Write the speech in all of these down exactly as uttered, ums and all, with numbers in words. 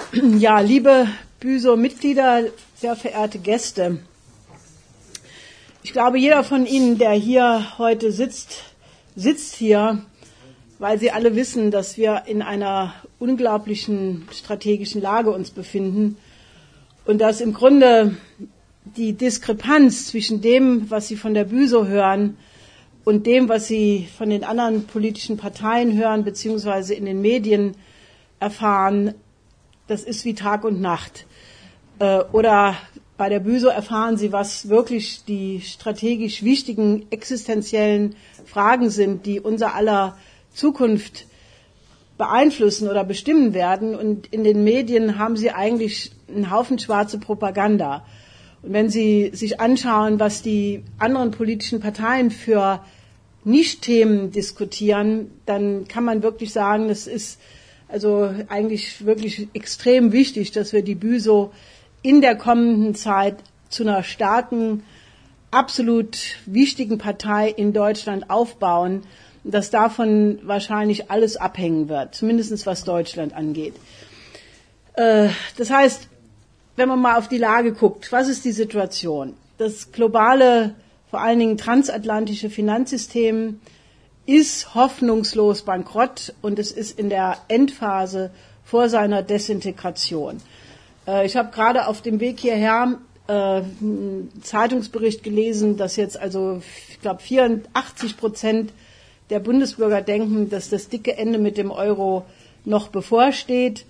Ja, liebe Büsow-Mitglieder, sehr verehrte Gäste. Ich glaube, jeder von Ihnen, der hier heute sitzt, sitzt hier, weil Sie alle wissen, dass wir in einer unglaublichen strategischen Lage uns befinden und dass im Grunde die Diskrepanz zwischen dem, was Sie von der Büsow hören, und dem, was Sie von den anderen politischen Parteien hören, beziehungsweise in den Medien erfahren, das ist wie Tag und Nacht. Oder bei der Büsow erfahren Sie, was wirklich die strategisch wichtigen, existenziellen Fragen sind, die unser aller Zukunft beeinflussen oder bestimmen werden. Und in den Medien haben Sie eigentlich einen Haufen schwarze Propaganda. Und wenn Sie sich anschauen, was die anderen politischen Parteien für Nicht-Themen diskutieren, dann kann man wirklich sagen, das ist also eigentlich wirklich extrem wichtig, dass wir die Büsow in der kommenden Zeit zu einer starken, absolut wichtigen Partei in Deutschland aufbauen, dass davon wahrscheinlich alles abhängen wird, zumindest was Deutschland angeht. Das heißt, wenn man mal auf die Lage guckt, was ist die Situation? Das globale, vor allen Dingen transatlantische Finanzsystem ist hoffnungslos bankrott und es ist in der Endphase vor seiner Desintegration. Ich habe gerade auf dem Weg hierher einen Zeitungsbericht gelesen, dass jetzt also, ich glaube, vierundachtzig Prozent der Bundesbürger denken, dass das dicke Ende mit dem Euro noch bevorsteht,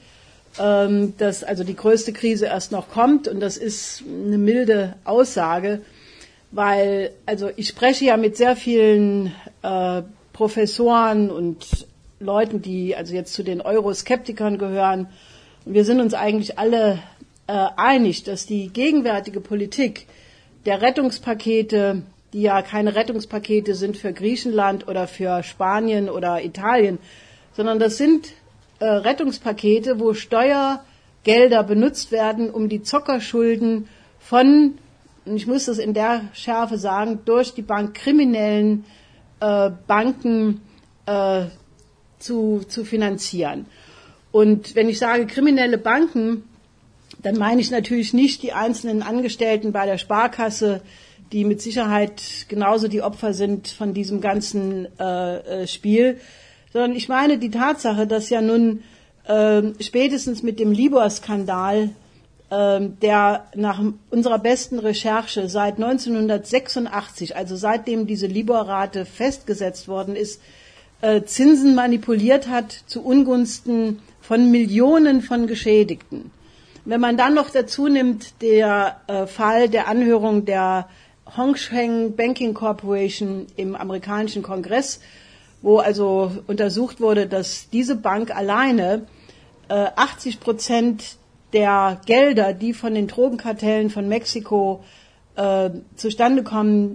dass also die größte Krise erst noch kommt, und das ist eine milde Aussage, weil also ich spreche ja mit sehr vielen äh, Professoren und Leuten, die also jetzt zu den Euroskeptikern gehören, und wir sind uns eigentlich alle äh, einig, dass die gegenwärtige Politik der Rettungspakete, die ja keine Rettungspakete sind für Griechenland oder für Spanien oder Italien, sondern das sind Rettungspakete, wo Steuergelder benutzt werden, um die Zockerschulden von, und ich muss das in der Schärfe sagen, durch die Bank kriminellen äh, Banken äh, zu, zu finanzieren. Und wenn ich sage kriminelle Banken, dann meine ich natürlich nicht die einzelnen Angestellten bei der Sparkasse, die mit Sicherheit genauso die Opfer sind von diesem ganzen äh, Spiel, sondern ich meine die Tatsache, dass ja nun äh, spätestens mit dem Libor-Skandal, äh, der nach unserer besten Recherche seit neunzehnhundertsechsundachtzig, also seitdem diese Libor-Rate festgesetzt worden ist, äh, Zinsen manipuliert hat zu Ungunsten von Millionen von Geschädigten. Wenn man dann noch dazu nimmt, der äh, Fall der Anhörung der Hong Sheng Banking Corporation im amerikanischen Kongress, wo also untersucht wurde, dass diese Bank alleine äh, achtzig Prozent der Gelder, die von den Drogenkartellen von Mexiko äh, zustande kommen,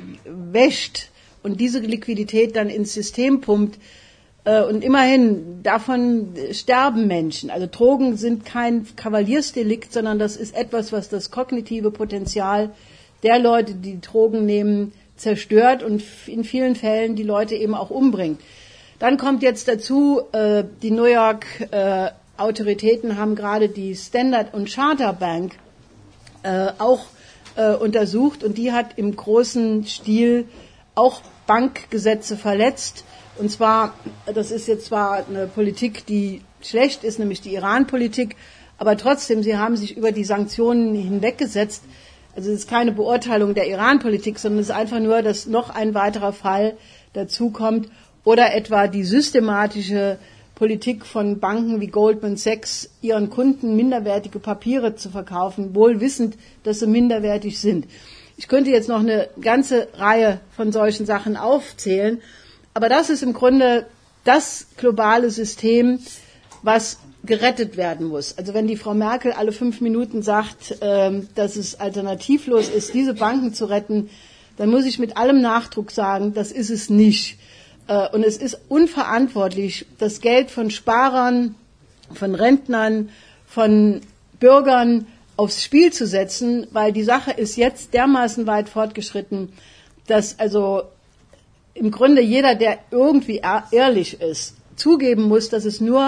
wäscht und diese Liquidität dann ins System pumpt. Äh, und immerhin, davon sterben Menschen. Also Drogen sind kein Kavaliersdelikt, sondern das ist etwas, was das kognitive Potenzial der Leute, die Drogen nehmen, zerstört und in vielen Fällen die Leute eben auch umbringt. Dann kommt jetzt dazu, äh, die New York äh, Autoritäten haben gerade die Standard und Charter Bank äh, auch äh, untersucht, und die hat im großen Stil auch Bankgesetze verletzt. Und zwar, das ist jetzt zwar eine Politik, die schlecht ist, nämlich die Iran-Politik, aber trotzdem, sie haben sich über die Sanktionen hinweggesetzt. Also es ist keine Beurteilung der Iran-Politik, sondern es ist einfach nur, dass noch ein weiterer Fall dazukommt, oder etwa die systematische Politik von Banken wie Goldman Sachs, ihren Kunden minderwertige Papiere zu verkaufen, wohl wissend, dass sie minderwertig sind. Ich könnte jetzt noch eine ganze Reihe von solchen Sachen aufzählen, aber das ist im Grunde das globale System, was gerettet werden muss. Also wenn die Frau Merkel alle fünf Minuten sagt, dass es alternativlos ist, diese Banken zu retten, dann muss ich mit allem Nachdruck sagen, das ist es nicht. Und es ist unverantwortlich, das Geld von Sparern, von Rentnern, von Bürgern aufs Spiel zu setzen, weil die Sache ist jetzt dermaßen weit fortgeschritten, dass also im Grunde jeder, der irgendwie ehrlich ist, zugeben muss, dass es nur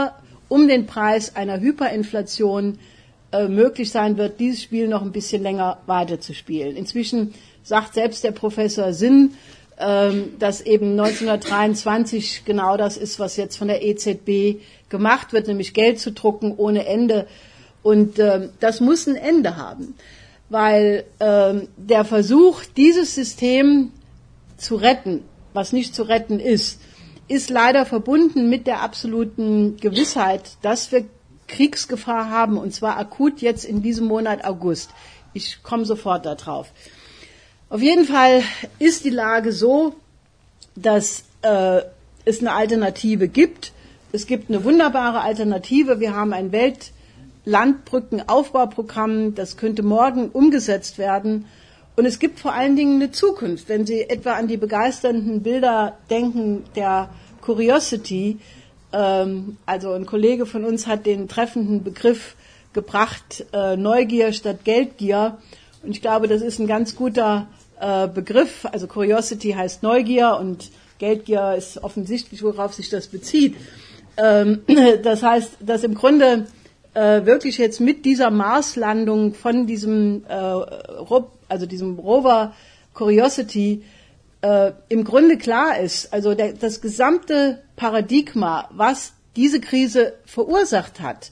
um den Preis einer Hyperinflation äh, möglich sein wird, dieses Spiel noch ein bisschen länger weiterzuspielen. Inzwischen sagt selbst der Professor Sinn, ähm, dass eben neunzehnhundertdreiundzwanzig genau das ist, was jetzt von der E Z B gemacht wird, nämlich Geld zu drucken ohne Ende. Und äh, das muss ein Ende haben, weil äh, der Versuch, dieses System zu retten, was nicht zu retten ist, ist leider verbunden mit der absoluten Gewissheit, dass wir Kriegsgefahr haben, und zwar akut jetzt in diesem Monat August. Ich komme sofort darauf. Auf jeden Fall ist die Lage so, dass äh, es eine Alternative gibt. Es gibt eine wunderbare Alternative. Wir haben ein Weltlandbrückenaufbauprogramm, das könnte morgen umgesetzt werden. Und es gibt vor allen Dingen eine Zukunft. Wenn Sie etwa an die begeisternden Bilder denken der Curiosity, ähm, also ein Kollege von uns hat den treffenden Begriff gebracht, äh, Neugier statt Geldgier. Und ich glaube, das ist ein ganz guter äh, Begriff. Also Curiosity heißt Neugier und Geldgier ist offensichtlich, worauf sich das bezieht. Ähm, das heißt, dass im Grunde äh, wirklich jetzt mit dieser Marslandung von diesem äh, Rob, also diesem Rover Curiosity, äh, im Grunde klar ist, also der, das gesamte Paradigma, was diese Krise verursacht hat,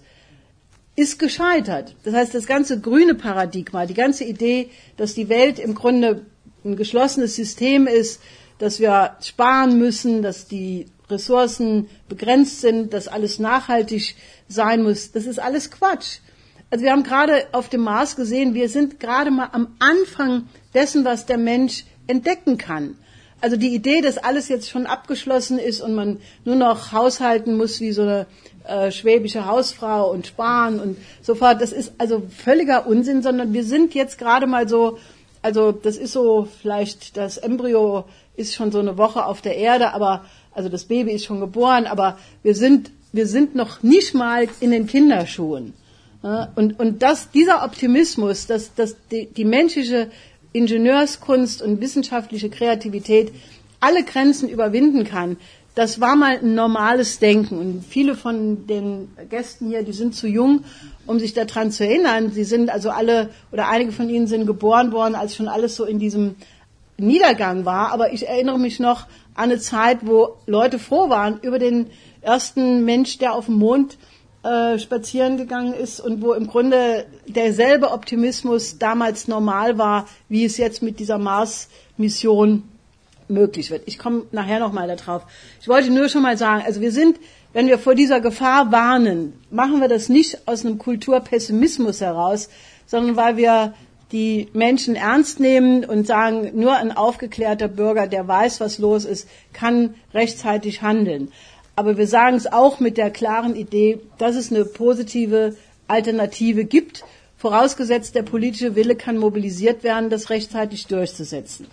ist gescheitert. Das heißt, das ganze grüne Paradigma, die ganze Idee, dass die Welt im Grunde ein geschlossenes System ist, dass wir sparen müssen, dass die Ressourcen begrenzt sind, dass alles nachhaltig sein muss, das ist alles Quatsch. Also wir haben gerade auf dem Mars gesehen, wir sind gerade mal am Anfang dessen, was der Mensch entdecken kann. Also die Idee, dass alles jetzt schon abgeschlossen ist und man nur noch haushalten muss wie so eine äh, schwäbische Hausfrau und sparen und so fort, das ist also völliger Unsinn, sondern wir sind jetzt gerade mal so, also das ist so vielleicht, das Embryo ist schon so eine Woche auf der Erde, aber also das Baby ist schon geboren, aber wir sind wir sind noch nicht mal in den Kinderschuhen. Und, und das, dieser Optimismus, dass, dass die, die menschliche Ingenieurskunst und wissenschaftliche Kreativität alle Grenzen überwinden kann, das war mal ein normales Denken. Und viele von den Gästen hier, die sind zu jung, um sich daran zu erinnern. Sie sind also alle, oder einige von ihnen sind geboren worden, als schon alles so in diesem Niedergang war. Aber ich erinnere mich noch an eine Zeit, wo Leute froh waren über den ersten Mensch, der auf dem Mond äh, spazieren gegangen ist und wo im Grunde derselbe Optimismus damals normal war, wie es jetzt mit dieser Mars-Mission möglich wird. Ich komme nachher nochmal darauf. Ich wollte nur schon mal sagen, also wir sind, wenn wir vor dieser Gefahr warnen, machen wir das nicht aus einem Kulturpessimismus heraus, sondern weil wir die Menschen ernst nehmen und sagen, nur ein aufgeklärter Bürger, der weiß, was los ist, kann rechtzeitig handeln. Aber wir sagen es auch mit der klaren Idee, dass es eine positive Alternative gibt, vorausgesetzt der politische Wille kann mobilisiert werden, das rechtzeitig durchzusetzen.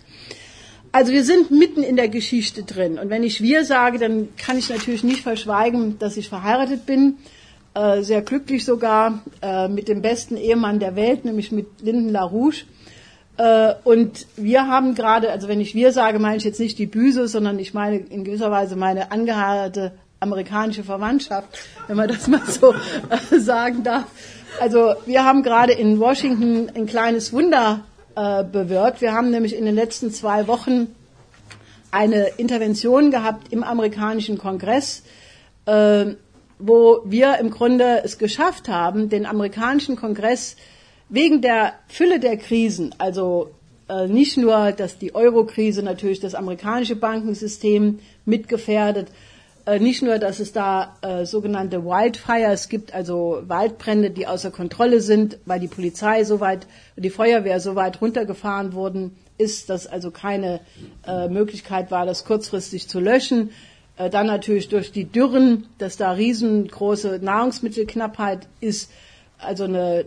Also wir sind mitten in der Geschichte drin. Und wenn ich wir sage, dann kann ich natürlich nicht verschweigen, dass ich verheiratet bin, äh, sehr glücklich sogar, äh, mit dem besten Ehemann der Welt, nämlich mit Lyndon LaRouche. Äh, und wir haben gerade, also wenn ich wir sage, meine ich jetzt nicht die Büse, sondern ich meine in gewisser Weise meine angeheiratete amerikanische Verwandtschaft, wenn man das mal so äh, sagen darf. Also wir haben gerade in Washington ein kleines Wunder äh, bewirkt. Wir haben nämlich in den letzten zwei Wochen eine Intervention gehabt im amerikanischen Kongress, äh, wo wir im Grunde es geschafft haben, den amerikanischen Kongress wegen der Fülle der Krisen, also äh, nicht nur, dass die Euro-Krise natürlich das amerikanische Bankensystem mitgefährdet, äh, nicht nur, dass es da äh, sogenannte Wildfires gibt, also Waldbrände, die außer Kontrolle sind, weil die Polizei so weit, die Feuerwehr so weit runtergefahren worden ist, dass also keine äh, Möglichkeit war, das kurzfristig zu löschen. Äh, dann natürlich durch die Dürren, dass da riesengroße Nahrungsmittelknappheit ist. Also eine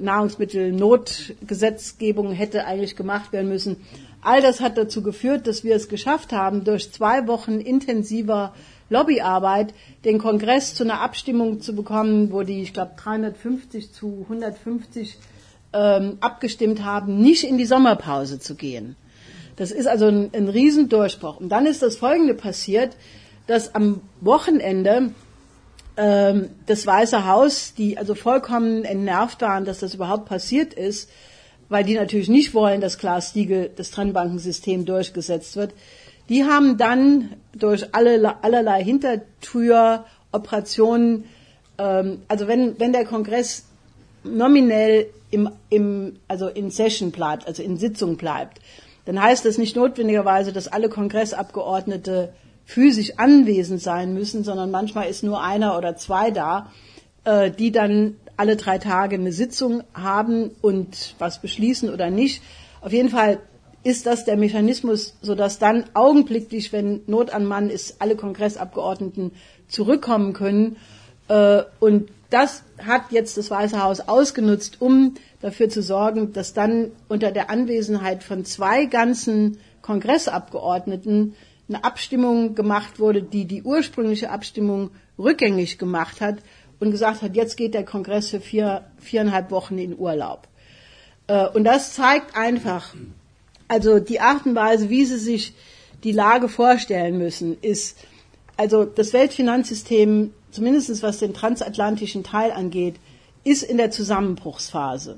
Nahrungsmittelnotgesetzgebung hätte eigentlich gemacht werden müssen. All das hat dazu geführt, dass wir es geschafft haben, durch zwei Wochen intensiver Lobbyarbeit den Kongress zu einer Abstimmung zu bekommen, wo die, ich glaube, dreihundertfünfzig zu hundertfünfzig ähm, abgestimmt haben, nicht in die Sommerpause zu gehen. Das ist also ein, ein Riesendurchbruch. Und dann ist das Folgende passiert, dass am Wochenende ähm, das Weiße Haus, die also vollkommen entnervt waren, dass das überhaupt passiert ist, weil die natürlich nicht wollen, dass Glass-Steagall das Trennbankensystem durchgesetzt wird, die haben dann durch alle, allerlei Hintertüroperationen, ähm, also wenn, wenn der Kongress nominell im, im, also in Session bleibt, also in Sitzung bleibt, dann heißt das nicht notwendigerweise, dass alle Kongressabgeordnete physisch anwesend sein müssen, sondern manchmal ist nur einer oder zwei da, äh, die dann alle drei Tage eine Sitzung haben und was beschließen oder nicht. Auf jeden Fall ist das der Mechanismus, sodass dann augenblicklich, wenn Not an Mann ist, alle Kongressabgeordneten zurückkommen können. Äh, und das hat jetzt das Weiße Haus ausgenutzt, um dafür zu sorgen, dass dann unter der Anwesenheit von zwei ganzen Kongressabgeordneten eine Abstimmung gemacht wurde, die die ursprüngliche Abstimmung rückgängig gemacht hat und gesagt hat, jetzt geht der Kongress für vier, viereinhalb Wochen in Urlaub. Und das zeigt einfach, also die Art und Weise, wie Sie sich die Lage vorstellen müssen, ist, also das Weltfinanzsystem, zumindest was den transatlantischen Teil angeht, ist in der Zusammenbruchsphase.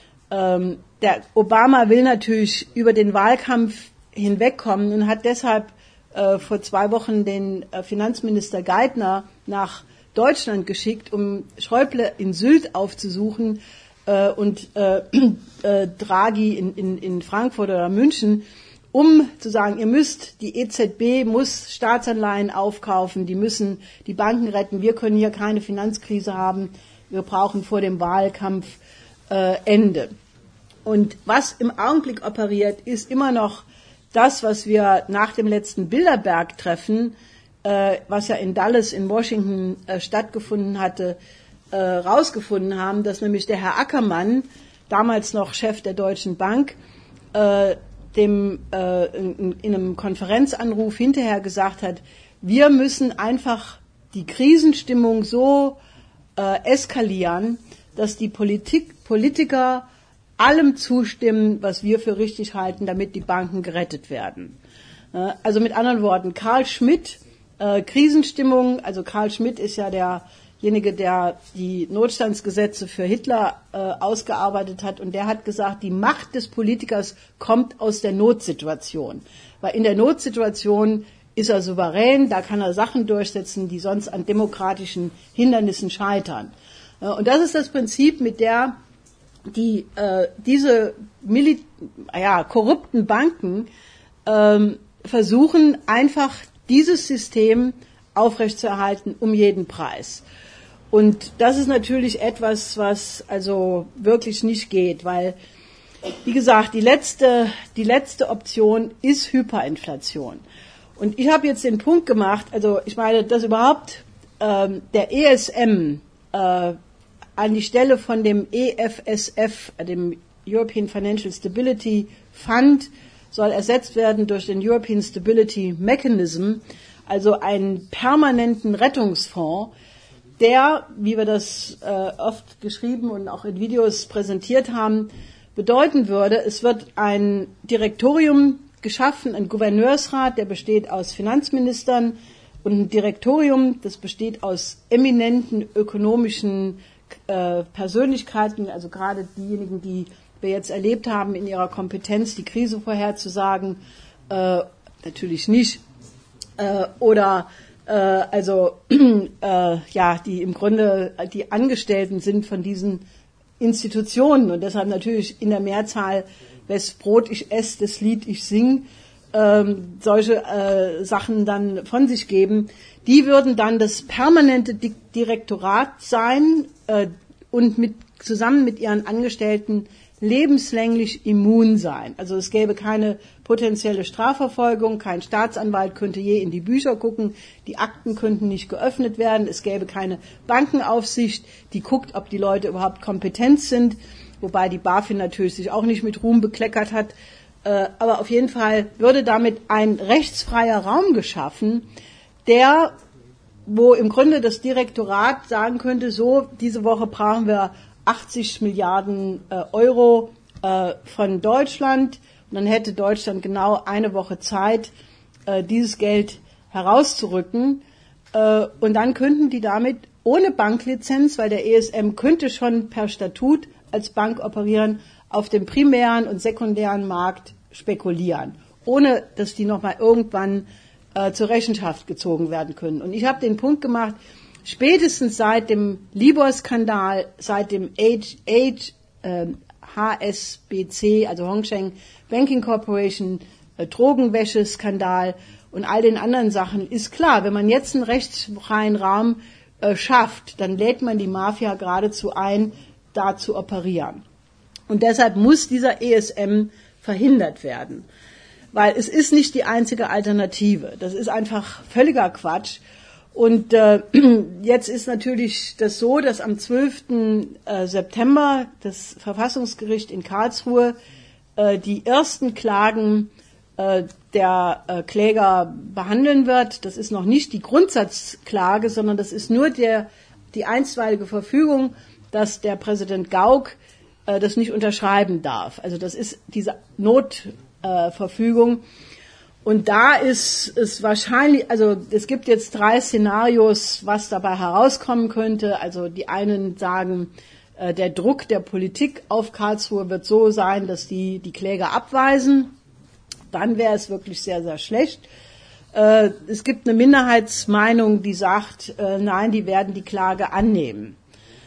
Ähm, der Obama will natürlich über den Wahlkampf hinwegkommen und hat deshalb äh, vor zwei Wochen den äh, Finanzminister Geithner nach Deutschland geschickt, um Schäuble in Sylt aufzusuchen äh, und äh, äh, Draghi in, in, in Frankfurt oder München, um zu sagen, ihr müsst, die E Z B muss Staatsanleihen aufkaufen, die müssen die Banken retten, wir können hier keine Finanzkrise haben, wir brauchen vor dem Wahlkampf äh, Ende. Und was im Augenblick operiert, ist immer noch das, was wir nach dem letzten Bilderberg-Treffen, äh, was ja in Dulles in Washington äh, stattgefunden hatte, äh, rausgefunden haben, dass nämlich der Herr Ackermann, damals noch Chef der Deutschen Bank, äh, dem äh, in, in einem Konferenzanruf hinterher gesagt hat, wir müssen einfach die Krisenstimmung so äh, eskalieren, dass die Politik, Politiker allem zustimmen, was wir für richtig halten, damit die Banken gerettet werden. Äh, also mit anderen Worten, Carl Schmitt, äh, Krisenstimmung, also Carl Schmitt ist ja derjenige, der die Notstandsgesetze für Hitler äh, ausgearbeitet hat, und der hat gesagt, die Macht des Politikers kommt aus der Notsituation. Weil in der Notsituation ist er souverän, da kann er Sachen durchsetzen, die sonst an demokratischen Hindernissen scheitern. Äh, und das ist das Prinzip, mit der die äh, diese Mili- ja, korrupten Banken ähm, versuchen, einfach dieses System aufrechtzuerhalten um jeden Preis. Und das ist natürlich etwas, was also wirklich nicht geht, weil, wie gesagt, die letzte, die letzte Option ist Hyperinflation. Und ich habe jetzt den Punkt gemacht, also ich meine, dass überhaupt ähm, der E S M äh, an die Stelle von dem E F S F, dem European Financial Stability Fund, soll ersetzt werden durch den European Stability Mechanism, also einen permanenten Rettungsfonds, der, wie wir das äh, oft geschrieben und auch in Videos präsentiert haben, bedeuten würde, es wird ein Direktorium geschaffen, ein Gouverneursrat, der besteht aus Finanzministern, und ein Direktorium, das besteht aus eminenten ökonomischen äh, Persönlichkeiten, also gerade diejenigen, die wir jetzt erlebt haben, in ihrer Kompetenz die Krise vorherzusagen, äh, natürlich nicht, äh, oder äh, also äh, ja, die im Grunde die Angestellten sind von diesen Institutionen und deshalb natürlich in der Mehrzahl, wes Brot ich esse, das Lied ich sing, ähm, solche äh, Sachen dann von sich geben. Die würden dann das permanente Di- Direktorat sein äh, und mit, zusammen mit ihren Angestellten lebenslänglich immun sein. Also es gäbe keine potenzielle Strafverfolgung, kein Staatsanwalt könnte je in die Bücher gucken, die Akten könnten nicht geöffnet werden, es gäbe keine Bankenaufsicht, die guckt, ob die Leute überhaupt kompetent sind, wobei die BaFin natürlich sich auch nicht mit Ruhm bekleckert hat. Äh, aber auf jeden Fall würde damit ein rechtsfreier Raum geschaffen, der, wo im Grunde das Direktorat sagen könnte, so, diese Woche brauchen wir achtzig Milliarden äh, Euro äh, von Deutschland. Und dann hätte Deutschland genau eine Woche Zeit, äh, dieses Geld herauszurücken. Äh, und dann könnten die damit ohne Banklizenz, weil der E S M könnte schon per Statut als Bank operieren, auf dem primären und sekundären Markt spekulieren, ohne dass die nochmal irgendwann äh, zur Rechenschaft gezogen werden können. Und ich habe den Punkt gemacht, spätestens seit dem Libor-Skandal, seit dem H, H, äh, H S B C, also Hong Sheng Banking Corporation, äh, Drogenwäsche-Skandal und all den anderen Sachen, ist klar, wenn man jetzt einen rechtsfreien Raum äh, schafft, dann lädt man die Mafia geradezu ein, da zu operieren. Und deshalb muss dieser E S M verhindert werden. Weil es ist nicht die einzige Alternative. Das ist einfach völliger Quatsch. Und äh, jetzt ist natürlich das so, dass am zwölften September das Verfassungsgericht in Karlsruhe äh, die ersten Klagen äh, der äh, Kläger behandeln wird. Das ist noch nicht die Grundsatzklage, sondern das ist nur der, die einstweilige Verfügung, dass der Präsident Gauck äh, das nicht unterschreiben darf. Also das ist diese Notverfügung. Äh, Und da ist es wahrscheinlich, also es gibt jetzt drei Szenarios, was dabei herauskommen könnte. Also die einen sagen, äh, der Druck der Politik auf Karlsruhe wird so sein, dass die die Kläger abweisen. Dann wäre es wirklich sehr, sehr schlecht. Äh, es gibt eine Minderheitsmeinung, die sagt, äh, nein, die werden die Klage annehmen.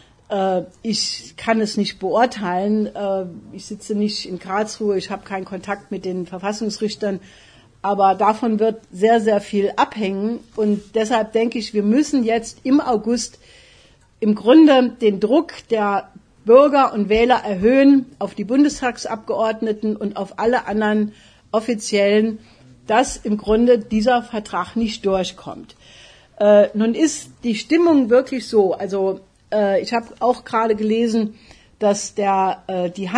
Äh, ich kann es nicht beurteilen. Äh, ich sitze nicht in Karlsruhe, ich habe keinen Kontakt mit den Verfassungsrichtern. Aber davon wird sehr, sehr viel abhängen. Und deshalb denke ich, wir müssen jetzt im August im Grunde den Druck der Bürger und Wähler erhöhen auf die Bundestagsabgeordneten und auf alle anderen Offiziellen, dass im Grunde dieser Vertrag nicht durchkommt. Äh, nun ist die Stimmung wirklich so. Also äh, ich habe auch gerade gelesen, dass der, äh, die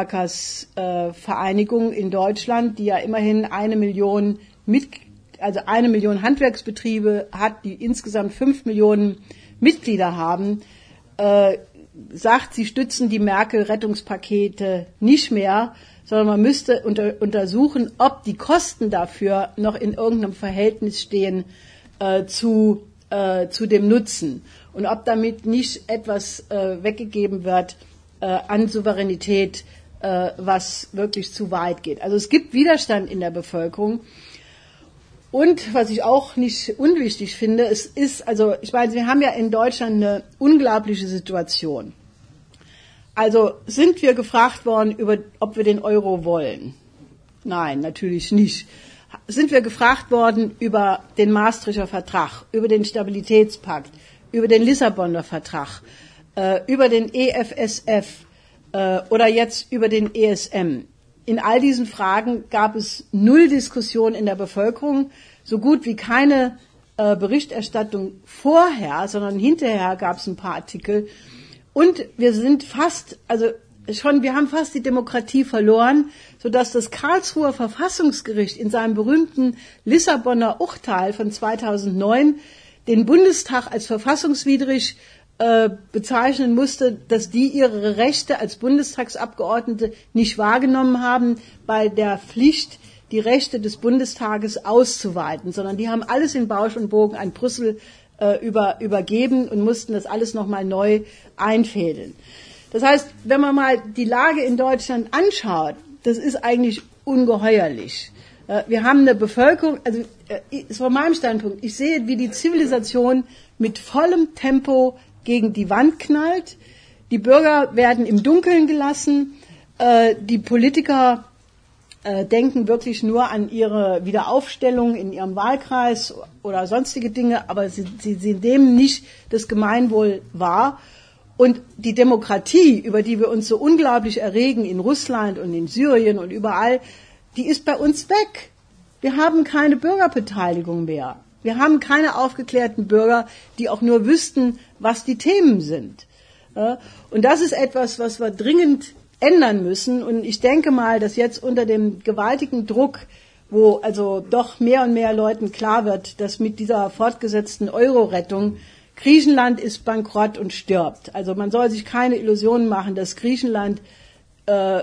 Handwerkersvereinigung äh, in Deutschland, die ja immerhin eine Million mit, also eine Million Handwerksbetriebe hat, die insgesamt fünf Millionen Mitglieder haben, äh, sagt, sie stützen die Merkel-Rettungspakete nicht mehr, sondern man müsste unter, untersuchen, ob die Kosten dafür noch in irgendeinem Verhältnis stehen äh, zu, äh, zu dem Nutzen und ob damit nicht etwas äh, weggegeben wird, an Souveränität, was wirklich zu weit geht. Also es gibt Widerstand in der Bevölkerung. Und was ich auch nicht unwichtig finde, es ist, also ich meine, wir haben ja in Deutschland eine unglaubliche Situation. Also sind wir gefragt worden, über, ob wir den Euro wollen? Nein, natürlich nicht. Sind wir gefragt worden über den Maastrichter Vertrag, über den Stabilitätspakt, über den Lissabonner Vertrag, über den E F S F äh, oder jetzt über den E S M. In all diesen Fragen gab es null Diskussion in der Bevölkerung, so gut wie keine äh, Berichterstattung vorher, sondern hinterher gab es ein paar Artikel. Und wir sind fast, also schon, wir haben fast die Demokratie verloren, sodass das Karlsruher Verfassungsgericht in seinem berühmten Lissabonner Urteil von zweitausendneun den Bundestag als verfassungswidrig bezeichnen musste, dass die ihre Rechte als Bundestagsabgeordnete nicht wahrgenommen haben bei der Pflicht, die Rechte des Bundestages auszuweiten, sondern die haben alles in Bausch und Bogen an Brüssel äh, über, übergeben und mussten das alles nochmal neu einfädeln. Das heißt, wenn man mal die Lage in Deutschland anschaut, das ist eigentlich ungeheuerlich. Äh, wir haben eine Bevölkerung, also äh, von meinem Standpunkt, ich sehe, wie die Zivilisation mit vollem Tempo gegen die Wand knallt. Die Bürger werden im Dunkeln gelassen. Äh, die Politiker äh, denken wirklich nur an ihre Wiederaufstellung in ihrem Wahlkreis oder sonstige Dinge, aber sie, sie, sie nehmen nicht das Gemeinwohl wahr. Und die Demokratie, über die wir uns so unglaublich erregen in Russland und in Syrien und überall, die ist bei uns weg. Wir haben keine Bürgerbeteiligung mehr. Wir haben keine aufgeklärten Bürger, die auch nur wüssten, was die Themen sind. Und das ist etwas, was wir dringend ändern müssen. Und ich denke mal, dass jetzt unter dem gewaltigen Druck, wo also doch mehr und mehr Leuten klar wird, dass mit dieser fortgesetzten Euro-Rettung Griechenland ist bankrott und stirbt. Also man soll sich keine Illusionen machen, dass Griechenland äh,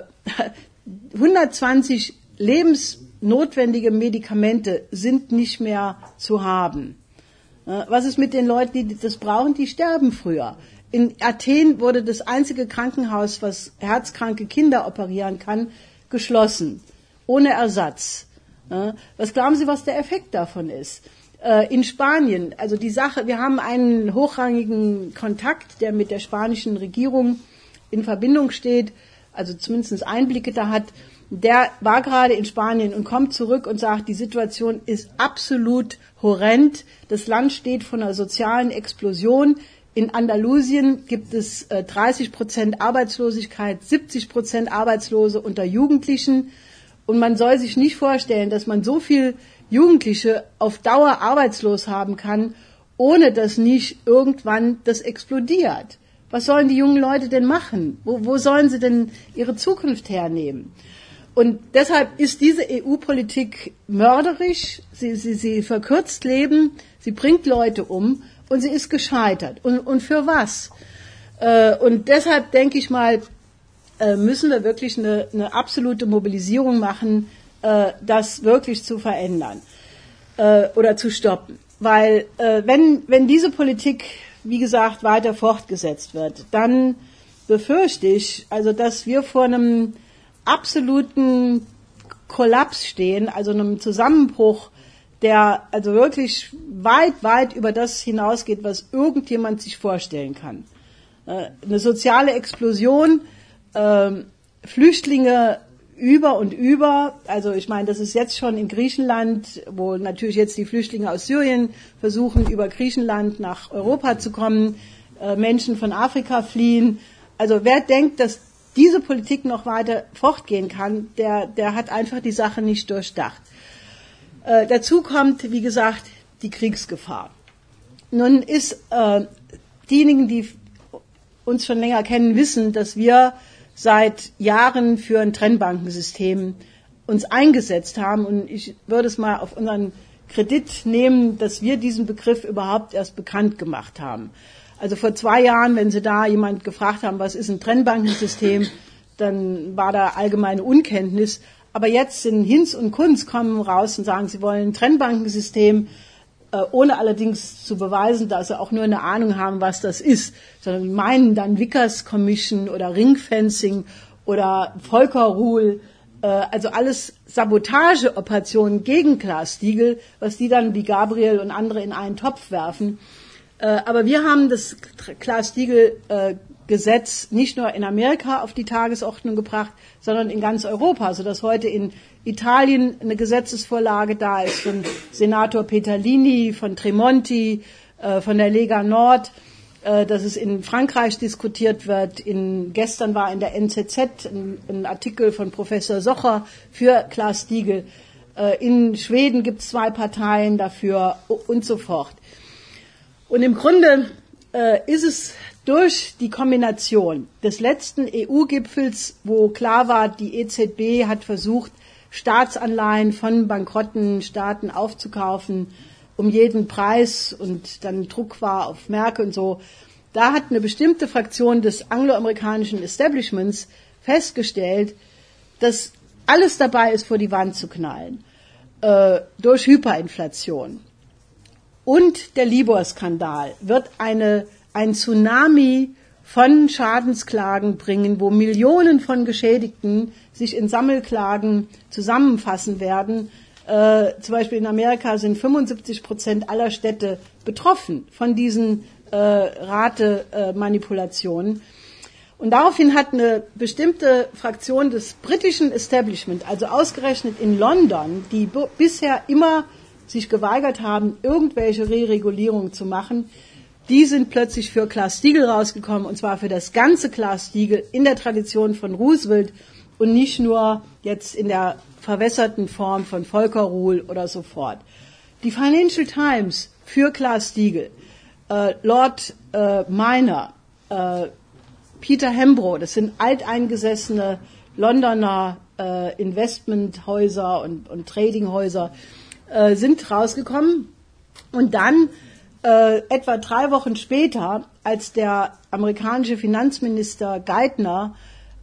hundertzwanzig lebensnotwendige Medikamente sind nicht mehr zu haben. Was ist mit den Leuten, die das brauchen? Die sterben früher. In Athen wurde das einzige Krankenhaus, was herzkranke Kinder operieren kann, geschlossen. Ohne Ersatz. Was glauben Sie, was der Effekt davon ist? In Spanien, also die Sache, wir haben einen hochrangigen Kontakt, der mit der spanischen Regierung in Verbindung steht, also zumindest Einblicke da hat. Der war gerade in Spanien und kommt zurück und sagt, die Situation ist absolut horrend. Das Land steht vor einer sozialen Explosion. In Andalusien gibt es äh, dreißig Prozent Arbeitslosigkeit, siebzig Prozent Arbeitslose unter Jugendlichen. Und man soll sich nicht vorstellen, dass man so viel Jugendliche auf Dauer arbeitslos haben kann, ohne dass nicht irgendwann das explodiert. Was sollen die jungen Leute denn machen? Wo, wo sollen sie denn ihre Zukunft hernehmen? Und deshalb ist diese E U-Politik mörderisch, sie, sie, sie verkürzt Leben, sie bringt Leute um und sie ist gescheitert. Und, und für was? Äh, und deshalb denke ich mal, äh, müssen wir wirklich eine, eine absolute Mobilisierung machen, äh, das wirklich zu verändern äh, oder zu stoppen. Weil äh, wenn, wenn diese Politik, wie gesagt, weiter fortgesetzt wird, dann befürchte ich, also dass wir vor einem absoluten Kollaps stehen, also einem Zusammenbruch, der also wirklich weit, weit über das hinausgeht, was irgendjemand sich vorstellen kann. Eine soziale Explosion, Flüchtlinge über und über, also ich meine, das ist jetzt schon in Griechenland, wo natürlich jetzt die Flüchtlinge aus Syrien versuchen, über Griechenland nach Europa zu kommen, Menschen von Afrika fliehen. Also wer denkt, dass diese Politik noch weiter fortgehen kann, der, der hat einfach die Sache nicht durchdacht. Äh, dazu kommt, wie gesagt, die Kriegsgefahr. Nun ist, äh, diejenigen, die uns schon länger kennen, wissen, dass wir seit Jahren für ein Trennbankensystem uns eingesetzt haben. Und ich würde es mal auf unseren Kredit nehmen, dass wir diesen Begriff überhaupt erst bekannt gemacht haben. Also vor zwei Jahren, wenn Sie da jemand gefragt haben, was ist ein Trennbankensystem, dann war da allgemeine Unkenntnis. Aber jetzt sind Hinz und Kunz kommen raus und sagen, sie wollen ein Trennbankensystem, äh, ohne allerdings zu beweisen, dass sie auch nur eine Ahnung haben, was das ist, sondern meinen dann Vickers Commission oder Ringfencing oder Volcker-Rule, äh, also alles Sabotageoperationen gegen Glass-Steagall, was die dann wie Gabriel und andere in einen Topf werfen. Aber wir haben das Glass-Steagall-Gesetz nicht nur in Amerika auf die Tagesordnung gebracht, sondern in ganz Europa, sodass heute in Italien eine Gesetzesvorlage da ist von Senator Peterlini, von Tremonti, von der Lega Nord, dass es in Frankreich diskutiert wird. In, gestern war in der N Z Z ein, ein Artikel von Professor Socher für Glass-Steagall. In Schweden gibt es zwei Parteien dafür und so fort. Und im Grunde äh, ist es durch die Kombination des letzten E U-Gipfels, wo klar war, die E Z B hat versucht, Staatsanleihen von bankrotten Staaten aufzukaufen, um jeden Preis, und dann Druck war auf Merkel und so. Da hat eine bestimmte Fraktion des angloamerikanischen Establishments festgestellt, dass alles dabei ist, vor die Wand zu knallen, äh, durch Hyperinflation. Und der Libor-Skandal wird eine, ein Tsunami von Schadensklagen bringen, wo Millionen von Geschädigten sich in Sammelklagen zusammenfassen werden. Äh, zum Beispiel in Amerika sind fünfundsiebzig Prozent aller Städte betroffen von diesen äh, Rate-Manipulationen. Äh, Und daraufhin hat eine bestimmte Fraktion des britischen Establishment, also ausgerechnet in London, die b- bisher immer sich geweigert haben, irgendwelche Re-Regulierungen zu machen, die sind plötzlich für Glass-Steagall rausgekommen, und zwar für das ganze Glass-Steagall in der Tradition von Roosevelt und nicht nur jetzt in der verwässerten Form von Volcker-Rule oder so fort. Die Financial Times für Glass-Steagall, äh, Lord äh, Minor, äh, Peter Hembrow, das sind alteingesessene Londoner äh, Investmenthäuser und, und Tradinghäuser, äh, sind rausgekommen. Und dann, äh, etwa drei Wochen später, als der amerikanische Finanzminister Geithner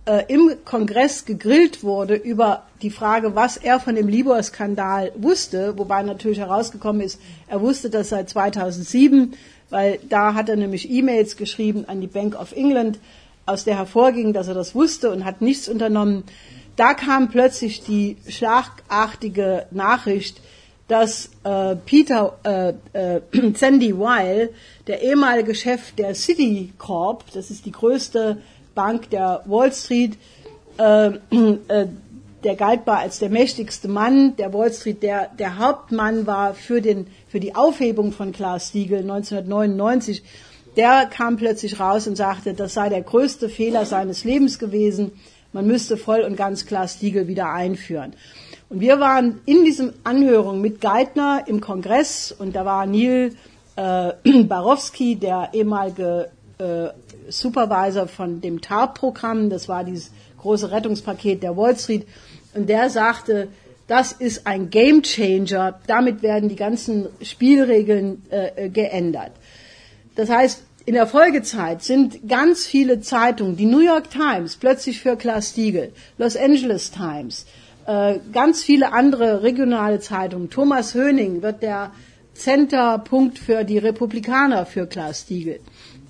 äh, im Kongress gegrillt wurde über die Frage, was er von dem Libor-Skandal wusste, wobei natürlich herausgekommen ist, er wusste das seit zweitausendsieben, weil da hat er nämlich E-Mails geschrieben an die Bank of England, aus der hervorging, dass er das wusste und hat nichts unternommen. Da kam plötzlich die schlagartige Nachricht, dass äh, Peter äh, äh, Sandy Weil, der ehemalige Chef der Citicorp, das ist die größte Bank der Wall Street, äh, äh, der galt war als der mächtigste Mann der Wall Street, der der Hauptmann war für den für die Aufhebung von Glass-Steagall neunzehnhundertneunundneunzig, der kam plötzlich raus und sagte, das sei der größte Fehler seines Lebens gewesen, man müsste voll und ganz Glass-Steagall wieder einführen. Und wir waren in diesem Anhörung mit Geithner im Kongress und da war Neil äh, Barofsky, der ehemalige äh, Supervisor von dem T A R P-Programm, das war dieses große Rettungspaket der Wall Street, und der sagte, das ist ein Game Changer, damit werden die ganzen Spielregeln äh, geändert. Das heißt, in der Folgezeit sind ganz viele Zeitungen, die New York Times plötzlich für Glass-Steagall, Los Angeles Times, äh, ganz viele andere regionale Zeitungen, Thomas Höning wird der Centerpunkt für die Republikaner für Glass-Steagall.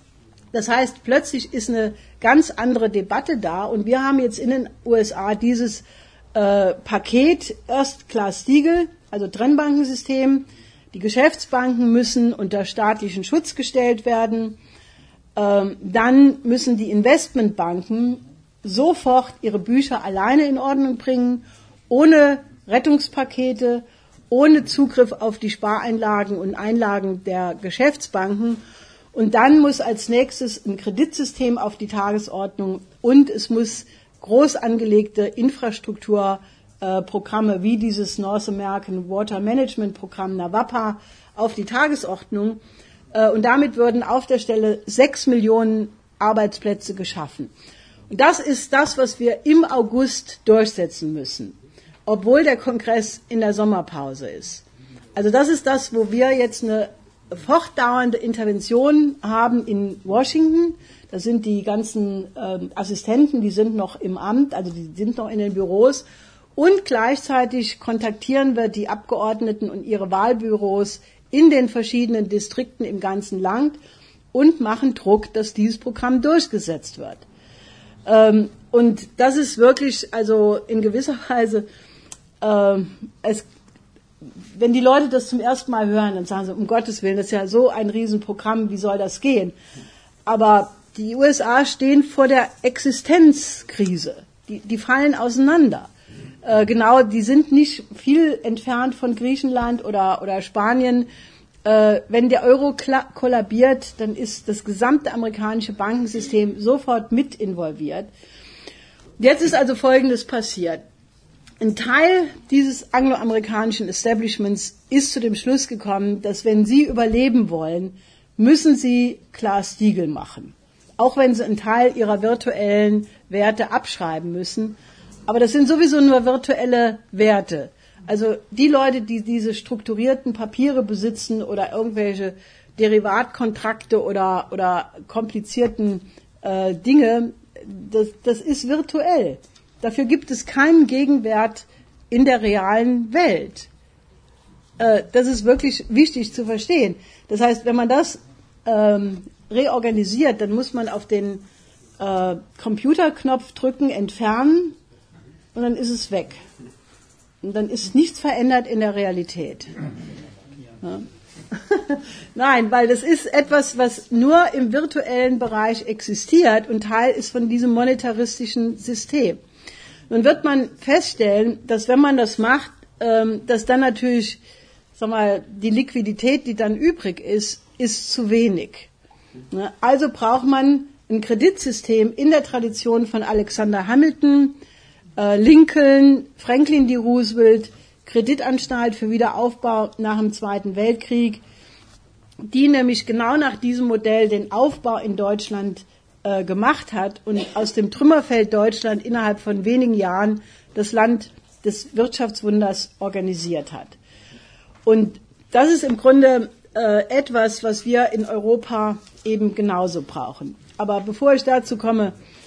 Das heißt, plötzlich ist eine ganz andere Debatte da und wir haben jetzt in den U S A dieses äh, Paket, erst Glass-Steagall, also Trennbankensystem, die Geschäftsbanken müssen unter staatlichen Schutz gestellt werden, ähm, dann müssen die Investmentbanken sofort ihre Bücher alleine in Ordnung bringen, ohne Rettungspakete, ohne Zugriff auf die Spareinlagen und Einlagen der Geschäftsbanken. Und dann muss als nächstes ein Kreditsystem auf die Tagesordnung und es muss groß angelegte Infrastrukturprogramme äh, wie dieses North American Water Management Programm NAWAPA auf die Tagesordnung. Äh, und damit würden auf der Stelle sechs Millionen Arbeitsplätze geschaffen. Und das ist das, was wir im August durchsetzen müssen, obwohl der Kongress in der Sommerpause ist. Also das ist das, wo wir jetzt eine fortdauernde Intervention haben in Washington. Da sind die ganzen ähm, Assistenten, die sind noch im Amt, also die sind noch in den Büros. Und gleichzeitig kontaktieren wir die Abgeordneten und ihre Wahlbüros in den verschiedenen Distrikten im ganzen Land und machen Druck, dass dieses Programm durchgesetzt wird. Ähm, und das ist wirklich, also in gewisser Weise, ähm, es wenn die Leute das zum ersten Mal hören, dann sagen sie, um Gottes Willen, das ist ja so ein Riesenprogramm, wie soll das gehen? Aber die U S A stehen vor der Existenzkrise. Die, die fallen auseinander. Äh, genau, die sind nicht viel entfernt von Griechenland oder, oder Spanien. Äh, wenn der Euro kollabiert, dann ist das gesamte amerikanische Bankensystem sofort mit involviert. Jetzt ist also Folgendes passiert. Ein Teil dieses angloamerikanischen Establishments ist zu dem Schluss gekommen, dass wenn sie überleben wollen, müssen sie Glass-Steagall machen. Auch wenn sie einen Teil ihrer virtuellen Werte abschreiben müssen. Aber das sind sowieso nur virtuelle Werte. Also die Leute, die diese strukturierten Papiere besitzen oder irgendwelche Derivatkontrakte oder, oder komplizierten äh, Dinge, das, das ist virtuell. Dafür gibt es keinen Gegenwert in der realen Welt. Äh, das ist wirklich wichtig zu verstehen. Das heißt, wenn man das ähm, reorganisiert, dann muss man auf den äh, Computerknopf drücken, entfernen, und dann ist es weg. Und dann ist nichts verändert in der Realität. Ja. Nein, weil das ist etwas, was nur im virtuellen Bereich existiert und Teil ist von diesem monetaristischen System. Nun wird man feststellen, dass wenn man das macht, ähm, dass dann natürlich, sag mal, die Liquidität, die dann übrig ist, ist zu wenig. Ne? Also braucht man ein Kreditsystem in der Tradition von Alexander Hamilton, äh, Lincoln, Franklin D. Roosevelt, Kreditanstalt für Wiederaufbau nach dem Zweiten Weltkrieg, die nämlich genau nach diesem Modell den Aufbau in Deutschland äh, gemacht hat und aus dem Trümmerfeld Deutschland innerhalb von wenigen Jahren das Land des Wirtschaftswunders organisiert hat. Und das ist im Grunde äh, etwas, was wir in Europa eben genauso brauchen. Aber bevor ich dazu komme,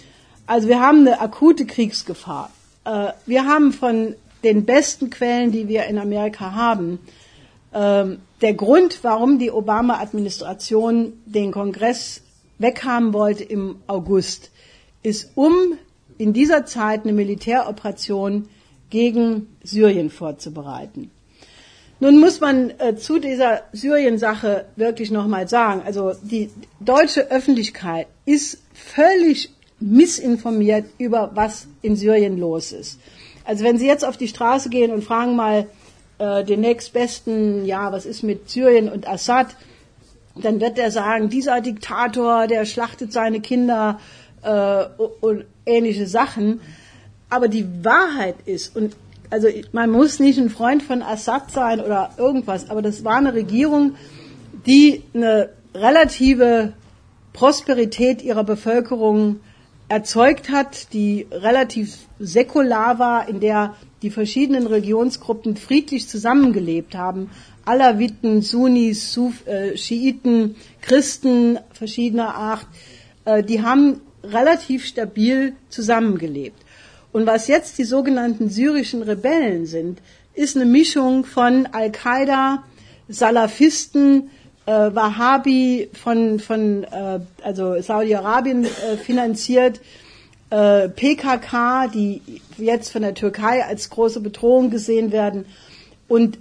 Also wir haben eine akute Kriegsgefahr. Äh, wir haben von den besten Quellen, die wir in Amerika haben, äh, der Grund, warum die Obama-Administration den Kongress weghaben wollte im August, ist, um in dieser Zeit eine Militäroperation gegen Syrien vorzubereiten. Nun muss man äh, zu dieser Syrien-Sache wirklich nochmal sagen, also die deutsche Öffentlichkeit ist völlig missinformiert über, was in Syrien los ist. Also wenn Sie jetzt auf die Straße gehen und fragen mal äh, den nächstbesten, ja, was ist mit Syrien und Assad, dann wird er sagen, dieser Diktator, der schlachtet seine Kinder äh, und ähnliche Sachen. Aber die Wahrheit ist, und also man muss nicht ein Freund von Assad sein oder irgendwas, aber das war eine Regierung, die eine relative Prosperität ihrer Bevölkerung erzeugt hat, die relativ säkular war, in der die verschiedenen Religionsgruppen friedlich zusammengelebt haben. Alawiten, Sunnis, Suf, äh, Schiiten, Christen verschiedener Art, äh, die haben relativ stabil zusammengelebt. Und was jetzt die sogenannten syrischen Rebellen sind, ist eine Mischung von Al-Qaida, Salafisten, äh, Wahhabi, von, von äh, also Saudi-Arabien äh, finanziert, äh, P K K, die jetzt von der Türkei als große Bedrohung gesehen werden. Und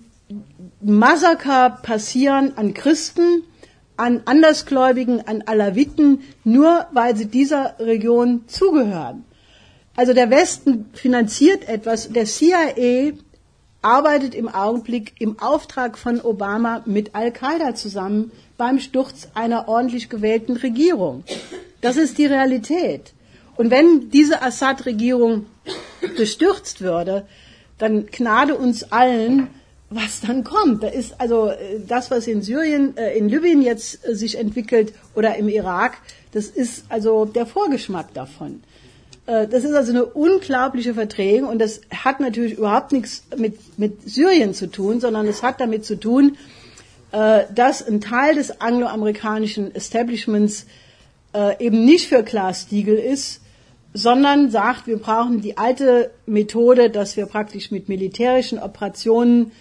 Massaker passieren an Christen, an Andersgläubigen, an Alawiten, nur weil sie dieser Region zugehören. Also der Westen finanziert etwas, der C I A arbeitet im Augenblick im Auftrag von Obama mit Al-Qaida zusammen beim Sturz einer ordentlich gewählten Regierung. Das ist die Realität. Und wenn diese Assad-Regierung gestürzt würde, dann gnade uns allen, was dann kommt. Da ist also das, was in Syrien, äh, in Libyen jetzt äh, sich entwickelt oder im Irak, das ist also der Vorgeschmack davon. Äh, das ist also eine unglaubliche Verdrehung und das hat natürlich überhaupt nichts mit, mit Syrien zu tun, sondern es hat damit zu tun, äh, dass ein Teil des angloamerikanischen Establishments äh, eben nicht für Glass-Steagall ist, sondern sagt, wir brauchen die alte Methode, dass wir praktisch mit militärischen Operationen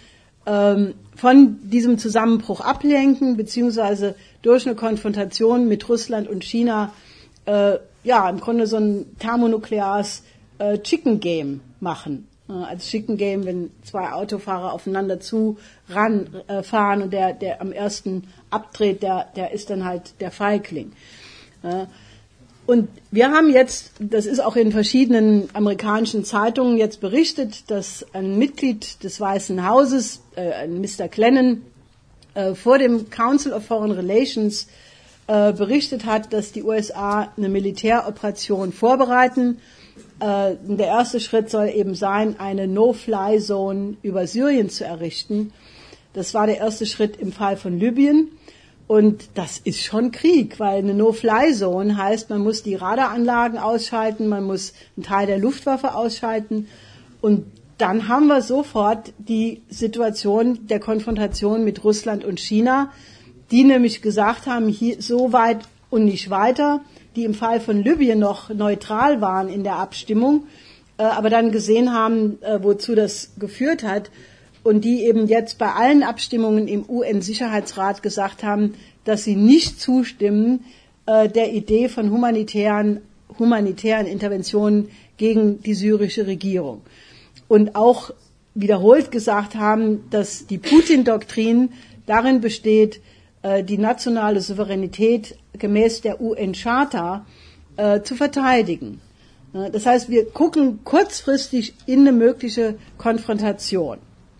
von diesem Zusammenbruch ablenken, beziehungsweise durch eine Konfrontation mit Russland und China, äh, ja, im Grunde so ein thermonukleares äh, Chicken Game machen. Äh, als Chicken Game, wenn zwei Autofahrer aufeinander zu ran äh, fahren und der, der am ersten abdreht, der, der ist dann halt der Feigling. Äh, Und wir haben jetzt, das ist auch in verschiedenen amerikanischen Zeitungen jetzt berichtet, dass ein Mitglied des Weißen Hauses, äh, Mister Glennon, äh, vor dem Council of Foreign Relations äh, berichtet hat, dass die U S A eine Militäroperation vorbereiten. Äh, der erste Schritt soll eben sein, eine No-Fly-Zone über Syrien zu errichten. Das war der erste Schritt im Fall von Libyen. Und das ist schon Krieg, weil eine No-Fly-Zone heißt, man muss die Radaranlagen ausschalten, man muss einen Teil der Luftwaffe ausschalten. Und dann haben wir sofort die Situation der Konfrontation mit Russland und China, die nämlich gesagt haben, hier so weit und nicht weiter, die im Fall von Libyen noch neutral waren in der Abstimmung, äh, aber dann gesehen haben, äh, wozu das geführt hat. Und die eben jetzt bei allen Abstimmungen im U N-Sicherheitsrat gesagt haben, dass sie nicht zustimmen äh, der Idee von humanitären, humanitären Interventionen gegen die syrische Regierung. Und auch wiederholt gesagt haben, dass die Putin-Doktrin darin besteht, äh, die nationale Souveränität gemäß der U N-Charta äh, zu verteidigen. Äh, das heißt, wir gucken kurzfristig in eine mögliche Konfrontation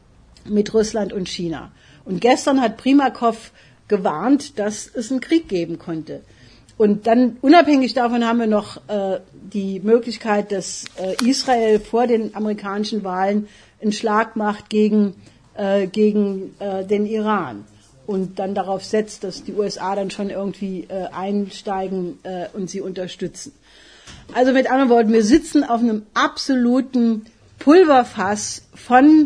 mit Russland und China. Und gestern hat Primakov gewarnt, dass es einen Krieg geben konnte. Und dann, unabhängig davon, haben wir noch äh, die Möglichkeit, dass äh, Israel vor den amerikanischen Wahlen einen Schlag macht gegen, äh, gegen äh, den Iran. Und dann darauf setzt, dass die U S A dann schon irgendwie äh, einsteigen äh, und sie unterstützen. Also mit anderen Worten, wir sitzen auf einem absoluten Pulverfass von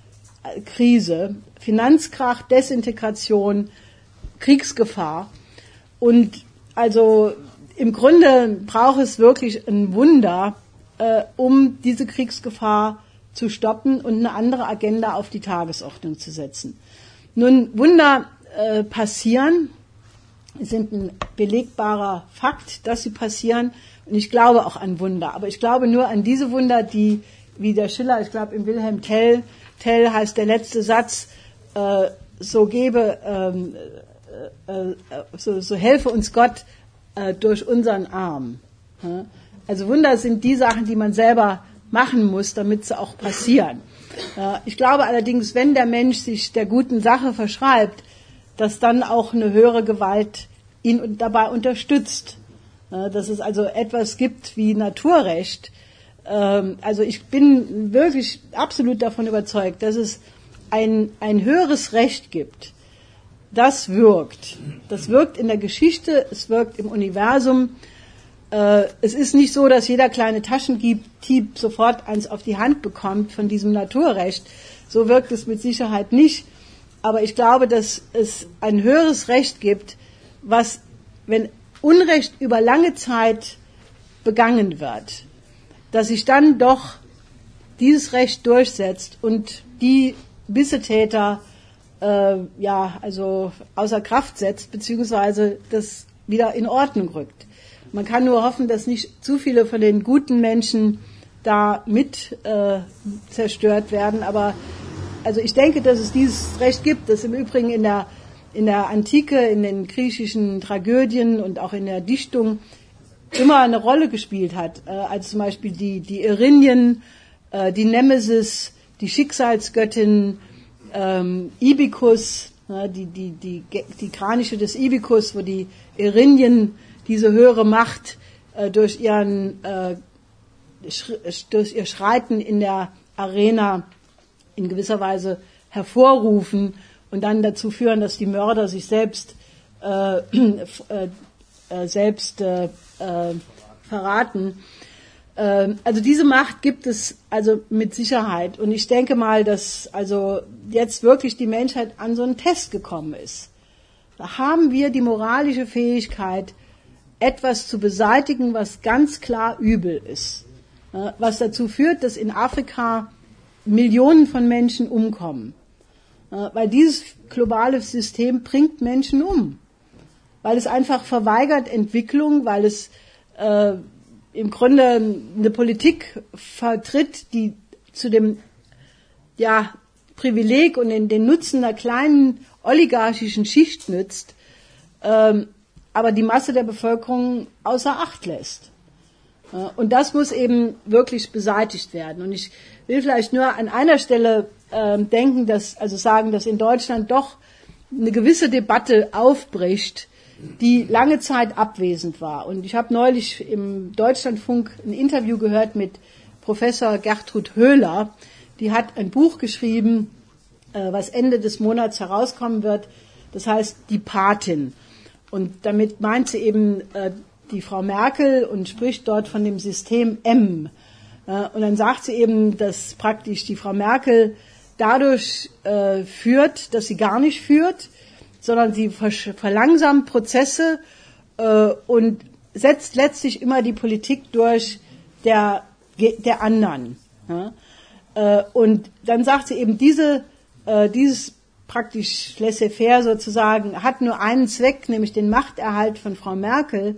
Krise, Finanzkrach, Desintegration, Kriegsgefahr. Und also im Grunde braucht es wirklich ein Wunder, äh, um diese Kriegsgefahr zu stoppen und eine andere Agenda auf die Tagesordnung zu setzen. Nun, Wunder äh, passieren, sind ein belegbarer Fakt, dass sie passieren. Und ich glaube auch an Wunder. Aber ich glaube nur an diese Wunder, die, wie der Schiller, ich glaube im Wilhelm Tell, Tell heißt der letzte Satz, äh, so gebe, ähm, äh, äh, so, so helfe uns Gott äh, durch unseren Arm. Ja? Also Wunder sind die Sachen, die man selber machen muss, damit sie auch passieren. Äh, ich glaube allerdings, wenn der Mensch sich der guten Sache verschreibt, dass dann auch eine höhere Gewalt ihn dabei unterstützt. Dass es also etwas gibt wie Naturrecht. Also ich bin wirklich absolut davon überzeugt, dass es ein, ein höheres Recht gibt. Das wirkt. Das wirkt in der Geschichte, es wirkt im Universum. Es ist nicht so, dass jeder kleine Taschendieb sofort eins auf die Hand bekommt von diesem Naturrecht. So wirkt es mit Sicherheit nicht. Aber ich glaube, dass es ein höheres Recht gibt, was, wenn Unrecht über lange Zeit begangen wird, dass sich dann doch dieses Recht durchsetzt und die Missetäter äh, ja also außer Kraft setzt, beziehungsweise das wieder in Ordnung rückt. Man kann nur hoffen, dass nicht zu viele von den guten Menschen da mit äh, zerstört werden, aber also ich denke, dass es dieses Recht gibt, das im Übrigen in der, in der Antike, in den griechischen Tragödien und auch in der Dichtung immer eine Rolle gespielt hat. Äh, als zum Beispiel die, die Erinien, äh, die Nemesis, die Schicksalsgöttin, ähm, Ibykus, äh, die, die, die, die Kraniche des Ibykus, wo die Erinien diese höhere Macht äh, durch, ihren, äh, durch ihr Schreiten in der Arena in gewisser Weise hervorrufen und dann dazu führen, dass die Mörder sich selbst äh, äh, selbst äh, äh, verraten. Äh, also diese Macht gibt es also mit Sicherheit. Und ich denke mal, dass also jetzt wirklich die Menschheit an so einen Test gekommen ist. Da haben wir die moralische Fähigkeit, etwas zu beseitigen, was ganz klar übel ist. Äh, was dazu führt, dass in Afrika Millionen von Menschen umkommen. Weil dieses globale System bringt Menschen um. Weil es einfach verweigert Entwicklung, weil es äh, im Grunde eine Politik vertritt, die zu dem ja, Privileg und den, den Nutzen einer kleinen oligarchischen Schicht nützt, ähm, aber die Masse der Bevölkerung außer Acht lässt. Und das muss eben wirklich beseitigt werden. Und ich will vielleicht nur an einer Stelle äh, denken, dass, also sagen, dass in Deutschland doch eine gewisse Debatte aufbricht, die lange Zeit abwesend war. Und ich habe neulich im Deutschlandfunk ein Interview gehört mit Professor Gertrud Höhler. Die hat ein Buch geschrieben, äh, was Ende des Monats herauskommen wird. Das heißt Die Patin. Und damit meint sie eben äh, die Frau Merkel und spricht dort von dem System M. Und dann sagt sie eben, dass praktisch die Frau Merkel dadurch äh, führt, dass sie gar nicht führt, sondern sie verlangsamt Prozesse äh, und setzt letztlich immer die Politik durch der, der anderen. Ja? Äh, und dann sagt sie eben, diese, äh, dieses praktisch laissez-faire sozusagen hat nur einen Zweck, nämlich den Machterhalt von Frau Merkel.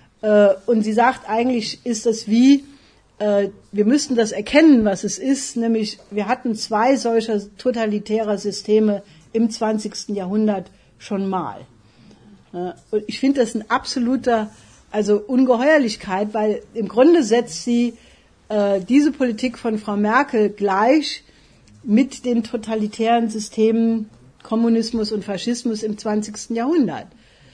Und sie sagt, eigentlich ist das wie, äh, wir müssten das erkennen, was es ist, nämlich wir hatten zwei solcher totalitärer Systeme im zwanzigsten Jahrhundert schon mal. Äh, und ich finde das ein absoluter, also Ungeheuerlichkeit, weil im Grunde setzt sie äh, diese Politik von Frau Merkel gleich mit den totalitären Systemen Kommunismus und Faschismus im zwanzigsten Jahrhundert.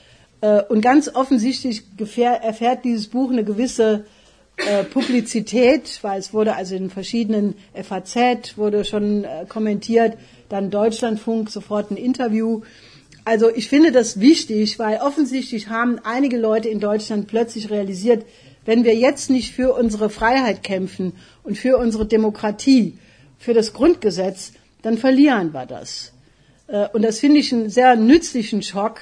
Und ganz offensichtlich erfährt dieses Buch eine gewisse äh, Publizität, weil es wurde also in verschiedenen F A Z, wurde schon äh, kommentiert, dann Deutschlandfunk, sofort ein Interview. Also ich finde das wichtig, weil offensichtlich haben einige Leute in Deutschland plötzlich realisiert, wenn wir jetzt nicht für unsere Freiheit kämpfen und für unsere Demokratie, für das Grundgesetz, dann verlieren wir das. Äh, und das finde ich einen sehr nützlichen Schock,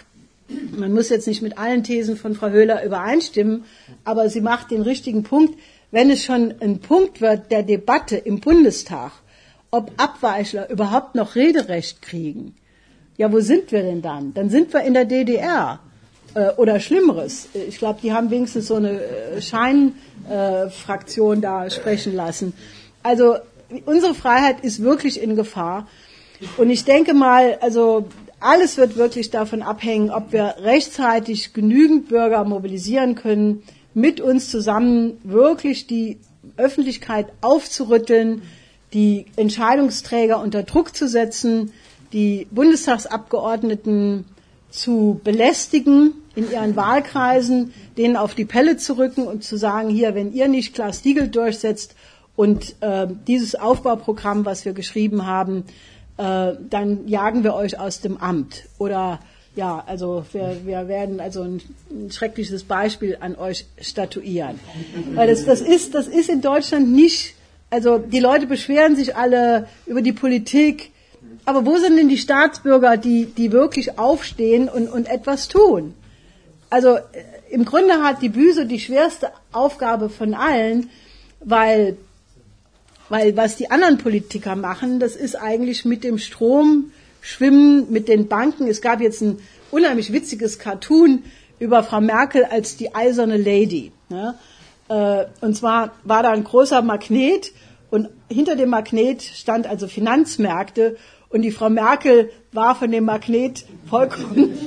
Man muss jetzt nicht mit allen Thesen von Frau Höhler übereinstimmen, aber sie macht den richtigen Punkt. Wenn es schon ein Punkt wird der Debatte im Bundestag, ob Abweichler überhaupt noch Rederecht kriegen, ja, wo sind wir denn dann? Dann sind wir in der D D R äh, oder Schlimmeres. Ich glaube, die haben wenigstens so eine äh, Scheinfraktion äh, da sprechen lassen. Also unsere Freiheit ist wirklich in Gefahr. Und ich denke mal, also alles wird wirklich davon abhängen, ob wir rechtzeitig genügend Bürger mobilisieren können, mit uns zusammen wirklich die Öffentlichkeit aufzurütteln, die Entscheidungsträger unter Druck zu setzen, die Bundestagsabgeordneten zu belästigen in ihren Wahlkreisen, denen auf die Pelle zu rücken und zu sagen, hier, wenn ihr nicht Glass-Steagall durchsetzt und äh, dieses Aufbauprogramm, was wir geschrieben haben, äh, dann jagen wir euch aus dem Amt. Oder ja, also wir, wir werden also ein, ein schreckliches Beispiel an euch statuieren. Weil das, das ist, das ist in Deutschland nicht, also die Leute beschweren sich alle über die Politik, aber wo sind denn die Staatsbürger, die, die wirklich aufstehen und, und etwas tun? Also im Grunde hat die Büse die schwerste Aufgabe von allen, weil, weil was die anderen Politiker machen, das ist eigentlich mit dem Strom schwimmen, mit den Banken. Es gab jetzt ein unheimlich witziges Cartoon über Frau Merkel als die eiserne Lady. Ne? Und zwar war da ein großer Magnet und hinter dem Magnet stand also Finanzmärkte. Und die Frau Merkel war von dem Magnet vollkommen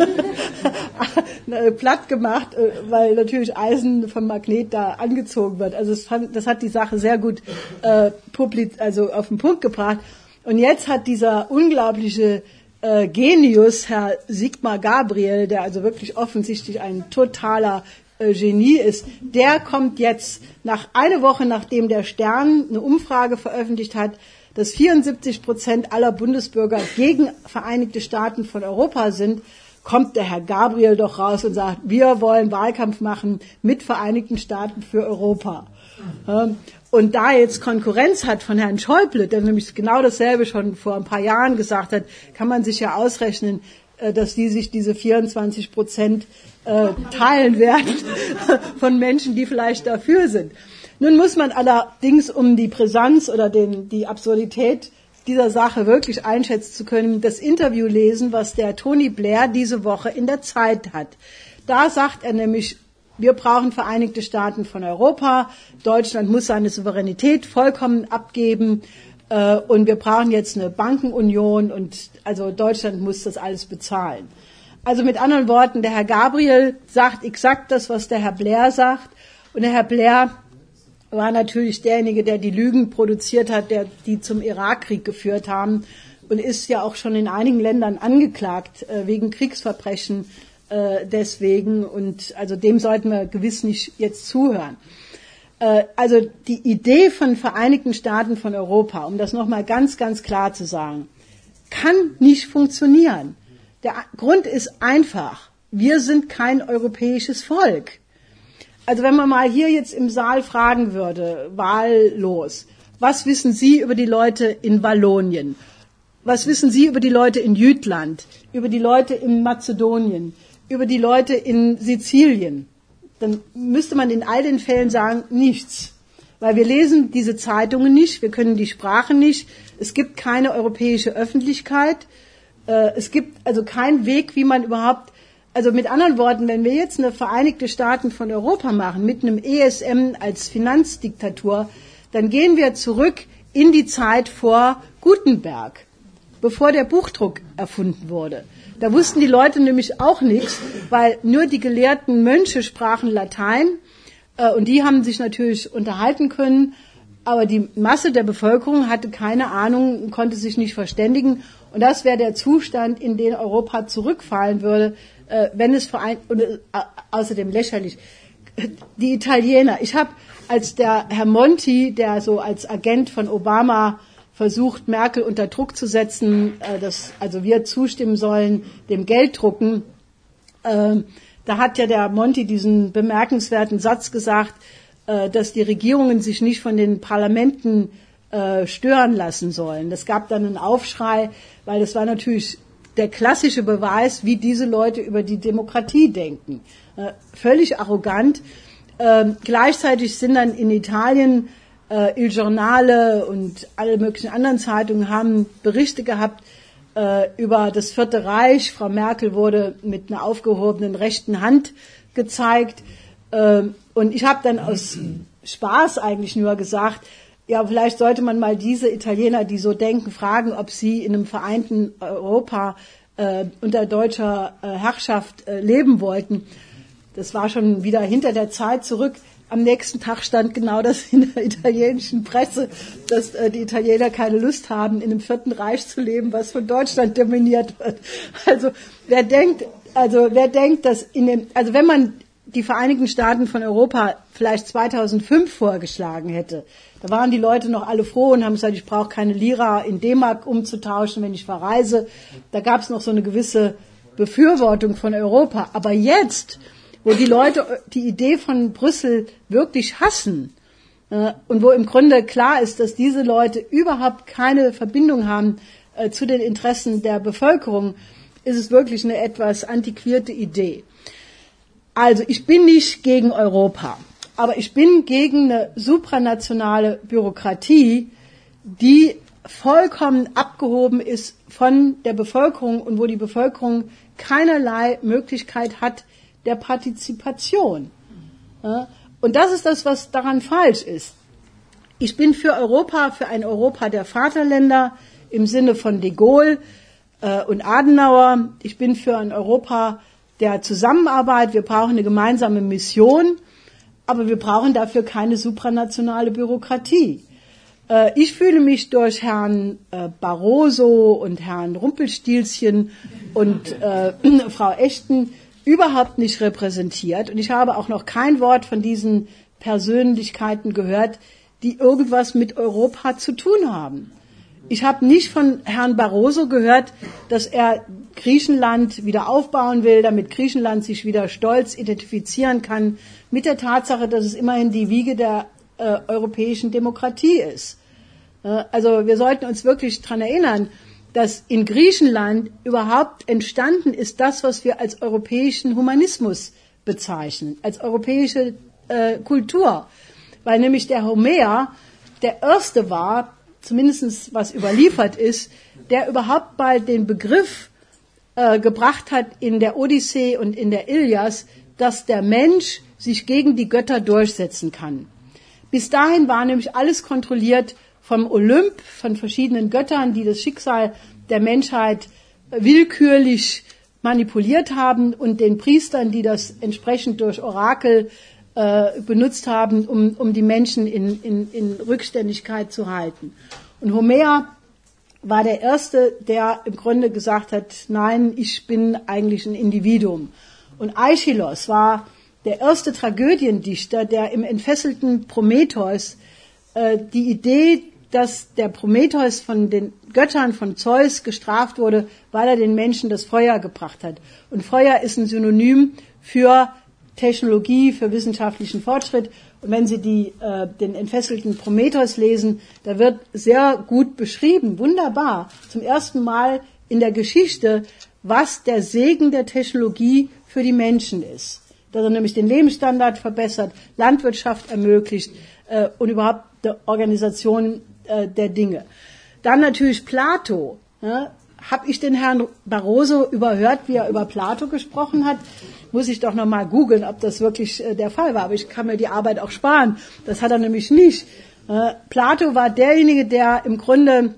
platt gemacht, weil natürlich Eisen vom Magnet da angezogen wird. Also das, fand, das hat die Sache sehr gut äh, publiz, also auf den Punkt gebracht. Und jetzt hat dieser unglaubliche äh, Genius, Herr Sigmar Gabriel, der also wirklich offensichtlich ein totaler äh, Genie ist, der kommt jetzt nach eine Woche, nachdem der Stern eine Umfrage veröffentlicht hat, dass vierundsiebzig Prozent aller Bundesbürger gegen Vereinigte Staaten von Europa sind, kommt der Herr Gabriel doch raus und sagt, wir wollen Wahlkampf machen mit Vereinigten Staaten für Europa. Und da er jetzt Konkurrenz hat von Herrn Schäuble, der nämlich genau dasselbe schon vor ein paar Jahren gesagt hat, kann man sich ja ausrechnen, dass die sich diese vierundzwanzig Prozent teilen werden von Menschen, die vielleicht dafür sind. Nun muss man allerdings, um die Brisanz oder den, die Absurdität dieser Sache wirklich einschätzen zu können, das Interview lesen, was der Tony Blair diese Woche in der Zeit hat. Da sagt er nämlich, wir brauchen Vereinigte Staaten von Europa, Deutschland muss seine Souveränität vollkommen abgeben äh, und wir brauchen jetzt eine Bankenunion und also Deutschland muss das alles bezahlen. Also mit anderen Worten, der Herr Gabriel sagt exakt das, was der Herr Blair sagt und der Herr Blair war natürlich derjenige, der die Lügen produziert hat, der die zum Irakkrieg geführt haben und ist ja auch schon in einigen Ländern angeklagt äh, wegen Kriegsverbrechen äh, deswegen und also dem sollten wir gewiss nicht jetzt zuhören. Äh, also die Idee von Vereinigten Staaten von Europa, um das nochmal ganz, ganz klar zu sagen, kann nicht funktionieren. Der Grund ist einfach, wir sind kein europäisches Volk. Also wenn man mal hier jetzt im Saal fragen würde, wahllos, was wissen Sie über die Leute in Wallonien? Was wissen Sie über die Leute in Jütland? Über die Leute in Mazedonien? Über die Leute in Sizilien? Dann müsste man in all den Fällen sagen, nichts. Weil wir lesen diese Zeitungen nicht, wir können die Sprache nicht, es gibt keine europäische Öffentlichkeit, es gibt also keinen Weg, wie man überhaupt. Also mit anderen Worten, wenn wir jetzt eine Vereinigte Staaten von Europa machen, mit einem E S M als Finanzdiktatur, dann gehen wir zurück in die Zeit vor Gutenberg, bevor der Buchdruck erfunden wurde. Da wussten die Leute nämlich auch nichts, weil nur die gelehrten Mönche sprachen Latein äh, und die haben sich natürlich unterhalten können, aber die Masse der Bevölkerung hatte keine Ahnung, konnte sich nicht verständigen und das wäre der Zustand, in den Europa zurückfallen würde, wenn es vereint, und außerdem lächerlich, die Italiener. Ich habe, als der Herr Monti, der so als Agent von Obama versucht, Merkel unter Druck zu setzen, dass also wir zustimmen sollen, dem Gelddrucken, äh, da hat ja der Monti diesen bemerkenswerten Satz gesagt, äh, dass die Regierungen sich nicht von den Parlamenten äh, stören lassen sollen. Das gab dann einen Aufschrei, weil das war natürlich der klassische Beweis, wie diese Leute über die Demokratie denken. Äh, völlig arrogant. Ähm, gleichzeitig sind dann in Italien äh, Il Giornale und alle möglichen anderen Zeitungen haben Berichte gehabt äh, über das Vierte Reich. Frau Merkel wurde mit einer aufgehobenen rechten Hand gezeigt. Äh, und ich habe dann aus Spaß eigentlich nur gesagt, ja, vielleicht sollte man mal diese Italiener, die so denken, fragen, ob sie in einem vereinten Europa äh, unter deutscher äh, Herrschaft äh, leben wollten. Das war schon wieder hinter der Zeit zurück. Am nächsten Tag stand genau das in der italienischen Presse, dass äh, die Italiener keine Lust haben, in einem Vierten Reich zu leben, was von Deutschland dominiert wird. Also wer denkt, also wer denkt, dass in dem, also wenn man die Vereinigten Staaten von Europa vielleicht zweitausendfünf vorgeschlagen hätte, da waren die Leute noch alle froh und haben gesagt, ich brauche keine Lira in D-Mark umzutauschen, wenn ich verreise. Da gab es noch so eine gewisse Befürwortung von Europa. Aber jetzt, wo die Leute die Idee von Brüssel wirklich hassen äh, und wo im Grunde klar ist, dass diese Leute überhaupt keine Verbindung haben äh, zu den Interessen der Bevölkerung, ist es wirklich eine etwas antiquierte Idee. Also ich bin nicht gegen Europa, aber ich bin gegen eine supranationale Bürokratie, die vollkommen abgehoben ist von der Bevölkerung und wo die Bevölkerung keinerlei Möglichkeit hat der Partizipation. Und das ist das, was daran falsch ist. Ich bin für Europa, für ein Europa der Vaterländer im Sinne von de Gaulle und Adenauer. Ich bin für ein Europa der Zusammenarbeit. Wir brauchen eine gemeinsame Mission, aber wir brauchen dafür keine supranationale Bürokratie. Ich fühle mich durch Herrn Barroso und Herrn Rumpelstilzchen und äh, Frau Ashton überhaupt nicht repräsentiert. Und ich habe auch noch kein Wort von diesen Persönlichkeiten gehört, die irgendwas mit Europa zu tun haben. Ich habe nicht von Herrn Barroso gehört, dass er Griechenland wieder aufbauen will, damit Griechenland sich wieder stolz identifizieren kann mit der Tatsache, dass es immerhin die Wiege der äh, europäischen Demokratie ist. Äh, also wir sollten uns wirklich daran erinnern, dass in Griechenland überhaupt entstanden ist das, was wir als europäischen Humanismus bezeichnen, als europäische äh, Kultur. Weil nämlich der Homer der Erste war, zumindest was überliefert ist, der überhaupt mal den Begriff äh, gebracht hat in der Odyssee und in der Ilias, dass der Mensch sich gegen die Götter durchsetzen kann. Bis dahin war nämlich alles kontrolliert vom Olymp, von verschiedenen Göttern, die das Schicksal der Menschheit willkürlich manipuliert haben und den Priestern, die das entsprechend durch Orakel äh, benutzt haben, um, um die Menschen in, in, in Rückständigkeit zu halten. Und Homer war der Erste, der im Grunde gesagt hat, nein, ich bin eigentlich ein Individuum. Und Aeschylus war der erste Tragödiendichter, der im entfesselten Prometheus äh, die Idee, dass der Prometheus von den Göttern von Zeus gestraft wurde, weil er den Menschen das Feuer gebracht hat. Und Feuer ist ein Synonym für Technologie, für wissenschaftlichen Fortschritt. Und wenn Sie die, äh, den entfesselten Prometheus lesen, da wird sehr gut beschrieben, wunderbar, zum ersten Mal in der Geschichte, was der Segen der Technologie für die Menschen ist. Dass er nämlich den Lebensstandard verbessert, Landwirtschaft ermöglicht äh, und überhaupt die Organisation äh, der Dinge. Dann natürlich Plato. Ja, habe ich den Herrn Barroso überhört, wie er über Plato gesprochen hat? Muss ich doch nochmal googeln, ob das wirklich äh, der Fall war. Aber ich kann mir die Arbeit auch sparen. Das hat er nämlich nicht. Äh, Plato war derjenige, der im Grunde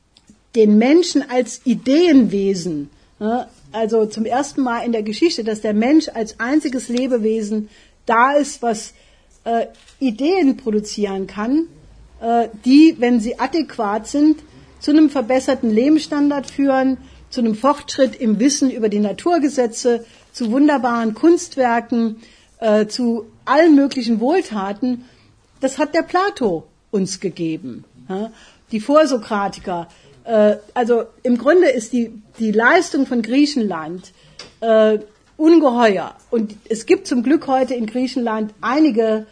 den Menschen als Ideenwesen, äh, also zum ersten Mal in der Geschichte, dass der Mensch als einziges Lebewesen da ist, was äh, Ideen produzieren kann, äh, die, wenn sie adäquat sind, zu einem verbesserten Lebensstandard führen, zu einem Fortschritt im Wissen über die Naturgesetze, zu wunderbaren Kunstwerken, äh, zu allen möglichen Wohltaten. Das hat der Plato uns gegeben. Ja? Die Vorsokratiker. Äh, also im Grunde ist die, die Leistung von Griechenland äh, ungeheuer. Und es gibt zum Glück heute in Griechenland einige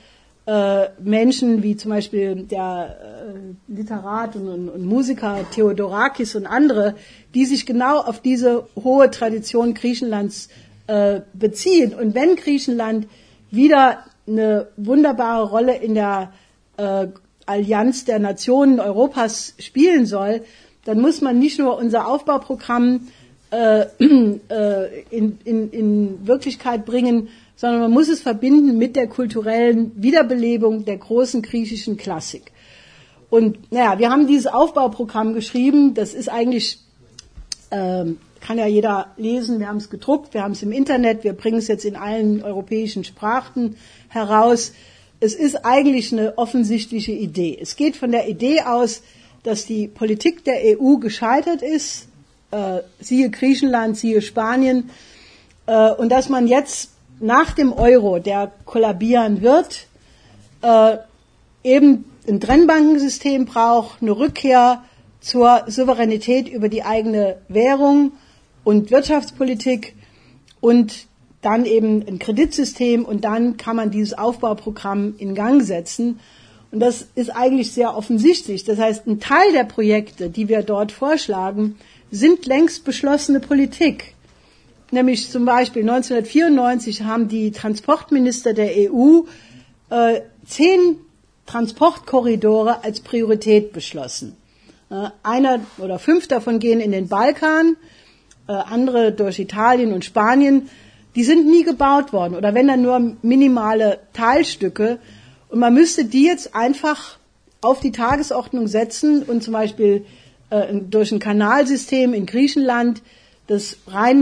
äh, Menschen wie zum Beispiel der äh, Literat und, und, und Musiker Theodorakis und andere, die sich genau auf diese hohe Tradition Griechenlands äh, beziehen. Und wenn Griechenland wieder eine wunderbare Rolle in der äh, Allianz der Nationen Europas spielen soll, dann muss man nicht nur unser Aufbauprogramm äh, äh, in, in, in Wirklichkeit bringen, sondern man muss es verbinden mit der kulturellen Wiederbelebung der großen griechischen Klassik. Und naja, wir haben dieses Aufbauprogramm geschrieben, das ist eigentlich, äh, kann ja jeder lesen, wir haben es gedruckt, wir haben es im Internet, wir bringen es jetzt in allen europäischen Sprachen heraus. Es ist eigentlich eine offensichtliche Idee. Es geht von der Idee aus, dass die Politik der E U gescheitert ist, äh, siehe Griechenland, siehe Spanien, äh, und dass man jetzt nach dem Euro, der kollabieren wird, äh, eben ein Trennbankensystem braucht, eine Rückkehr zur Souveränität über die eigene Währung und Wirtschaftspolitik und dann eben ein Kreditsystem, und dann kann man dieses Aufbauprogramm in Gang setzen. Und das ist eigentlich sehr offensichtlich. Das heißt, ein Teil der Projekte, die wir dort vorschlagen, sind längst beschlossene Politik. Nämlich zum Beispiel neunzehnhundertvierundneunzig haben die Transportminister der E U äh, zehn Transportkorridore als Priorität beschlossen. Äh, einer oder fünf davon gehen in den Balkan, äh, andere durch Italien und Spanien. Die sind nie gebaut worden oder wenn dann nur minimale Teilstücke. Und man müsste die jetzt einfach auf die Tagesordnung setzen und zum Beispiel äh, durch ein Kanalsystem in Griechenland das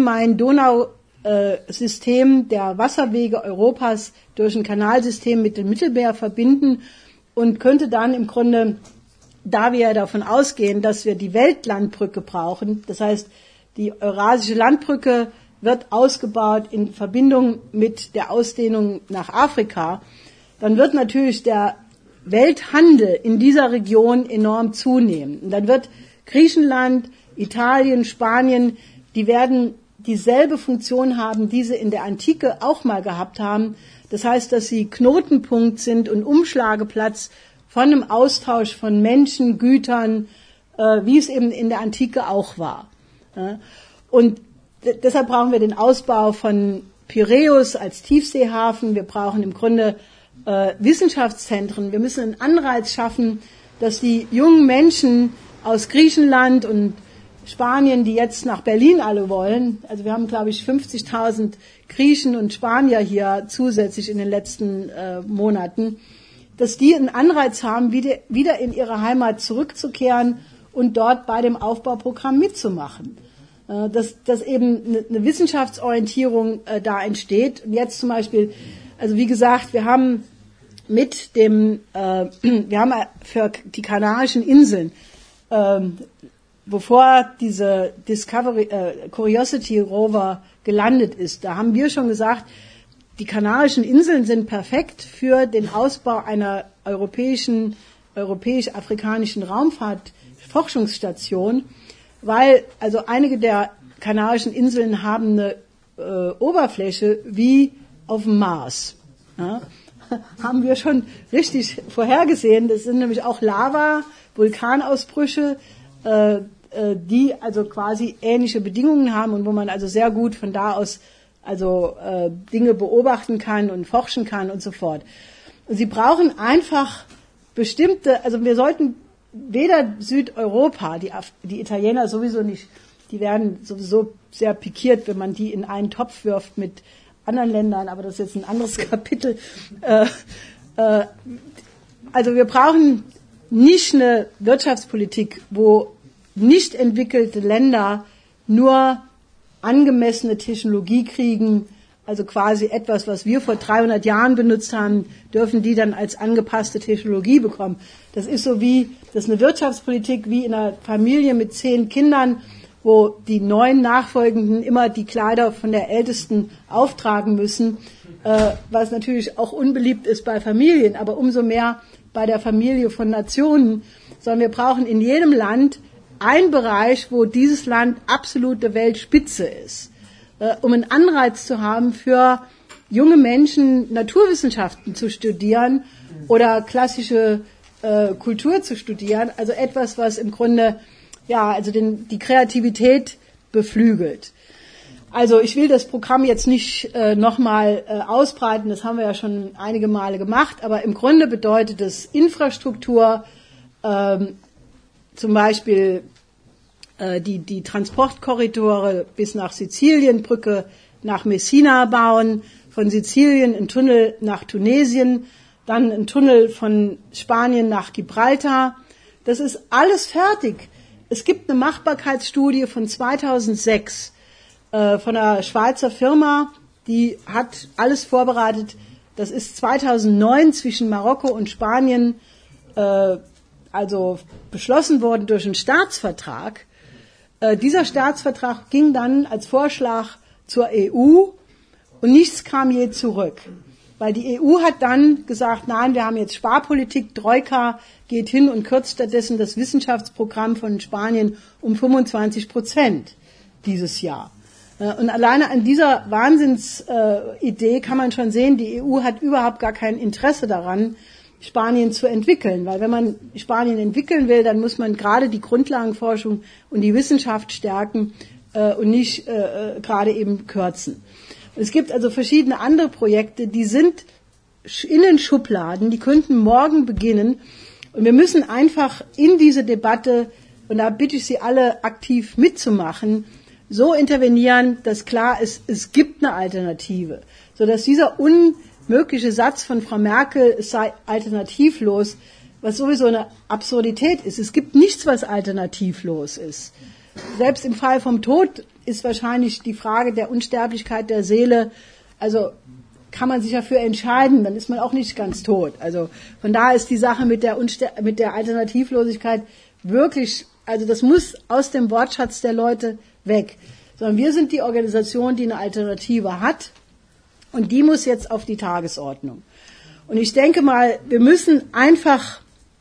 Rhein-Main-Donau-System der Wasserwege Europas durch ein Kanalsystem mit dem Mittelmeer verbinden und könnte dann im Grunde, da wir ja davon ausgehen, dass wir die Weltlandbrücke brauchen, das heißt, die Eurasische Landbrücke wird ausgebaut in Verbindung mit der Ausdehnung nach Afrika, dann wird natürlich der Welthandel in dieser Region enorm zunehmen. Und dann wird Griechenland, Italien, Spanien, die werden dieselbe Funktion haben, die sie in der Antike auch mal gehabt haben. Das heißt, dass sie Knotenpunkt sind und Umschlageplatz von einem Austausch von Menschen, Gütern, äh, wie es eben in der Antike auch war. Ja. Und d- deshalb brauchen wir den Ausbau von Piräus als Tiefseehafen. Wir brauchen im Grunde äh, Wissenschaftszentren. Wir müssen einen Anreiz schaffen, dass die jungen Menschen aus Griechenland und Spanien, die jetzt nach Berlin alle wollen, also wir haben, glaube ich, fünfzigtausend Griechen und Spanier hier zusätzlich in den letzten äh, Monaten, dass die einen Anreiz haben, wieder, wieder in ihre Heimat zurückzukehren und dort bei dem Aufbauprogramm mitzumachen. Äh, dass, dass eben eine, eine Wissenschaftsorientierung äh, da entsteht. Und jetzt zum Beispiel, also wie gesagt, wir haben mit dem, äh, wir haben für die Kanarischen Inseln, äh, bevor diese Discovery, äh, Curiosity Rover gelandet ist, da haben wir schon gesagt, die Kanarischen Inseln sind perfekt für den Ausbau einer europäischen, europäisch-afrikanischen Raumfahrtforschungsstation, weil also einige der Kanarischen Inseln haben eine äh, Oberfläche wie auf dem Mars. Ja? Haben wir schon richtig vorhergesehen. Das sind nämlich auch Lava, Vulkanausbrüche, äh, die also quasi ähnliche Bedingungen haben und wo man also sehr gut von da aus also äh, Dinge beobachten kann und forschen kann und so fort. Und sie brauchen einfach bestimmte, also wir sollten weder Südeuropa, die, die Italiener sowieso nicht, die werden sowieso sehr pikiert, wenn man die in einen Topf wirft mit anderen Ländern, aber das ist jetzt ein anderes Kapitel. Äh, äh, also wir brauchen nicht eine Wirtschaftspolitik, wo nicht entwickelte Länder nur angemessene Technologie kriegen, also quasi etwas, was wir vor dreihundert Jahren benutzt haben, dürfen die dann als angepasste Technologie bekommen. Das ist so wie, das ist eine Wirtschaftspolitik wie in einer Familie mit zehn Kindern, wo die neun Nachfolgenden immer die Kleider von der Ältesten auftragen müssen, äh, was natürlich auch unbeliebt ist bei Familien, aber umso mehr bei der Familie von Nationen, sondern wir brauchen in jedem Land ein Bereich, wo dieses Land absolute Weltspitze ist, äh, um einen Anreiz zu haben für junge Menschen Naturwissenschaften zu studieren oder klassische äh, Kultur zu studieren. Also etwas, was im Grunde ja also den, die Kreativität beflügelt. Also ich will das Programm jetzt nicht äh, nochmal äh, ausbreiten, das haben wir ja schon einige Male gemacht, aber im Grunde bedeutet es Infrastruktur, ähm, zum Beispiel äh, die, die Transportkorridore bis nach Sizilien, Brücke nach Messina bauen, von Sizilien ein Tunnel nach Tunesien, dann ein Tunnel von Spanien nach Gibraltar. Das ist alles fertig. Es gibt eine Machbarkeitsstudie von zweitausendsechs von einer Schweizer Firma, die hat alles vorbereitet. Das ist zweitausendneun zwischen Marokko und Spanien äh, also beschlossen worden durch einen Staatsvertrag. Äh, dieser Staatsvertrag ging dann als Vorschlag zur E U und nichts kam je zurück. Weil die E U hat dann gesagt, nein, wir haben jetzt Sparpolitik, Troika geht hin und kürzt stattdessen das Wissenschaftsprogramm von Spanien um fünfundzwanzig Prozent dieses Jahr. Und alleine an dieser Wahnsinnsidee kann man schon sehen, die E U hat überhaupt gar kein Interesse daran, Spanien zu entwickeln. Weil wenn man Spanien entwickeln will, dann muss man gerade die Grundlagenforschung und die Wissenschaft stärken äh, und nicht äh, gerade eben kürzen. Es gibt also verschiedene andere Projekte, die sind in den Schubladen, die könnten morgen beginnen. Und wir müssen einfach in diese Debatte, und da bitte ich Sie alle aktiv mitzumachen, so intervenieren, dass klar ist, es gibt eine Alternative, sodass dieser unmögliche Satz von Frau Merkel, es sei alternativlos, was sowieso eine Absurdität ist. Es gibt nichts, was alternativlos ist. Selbst im Fall vom Tod ist wahrscheinlich die Frage der Unsterblichkeit der Seele, also kann man sich dafür entscheiden, dann ist man auch nicht ganz tot. Also von daher ist die Sache mit der, Unster- mit der Alternativlosigkeit wirklich, also das muss aus dem Wortschatz der Leute weg, sondern wir sind die Organisation, die eine Alternative hat und die muss jetzt auf die Tagesordnung. Und ich denke mal, wir müssen einfach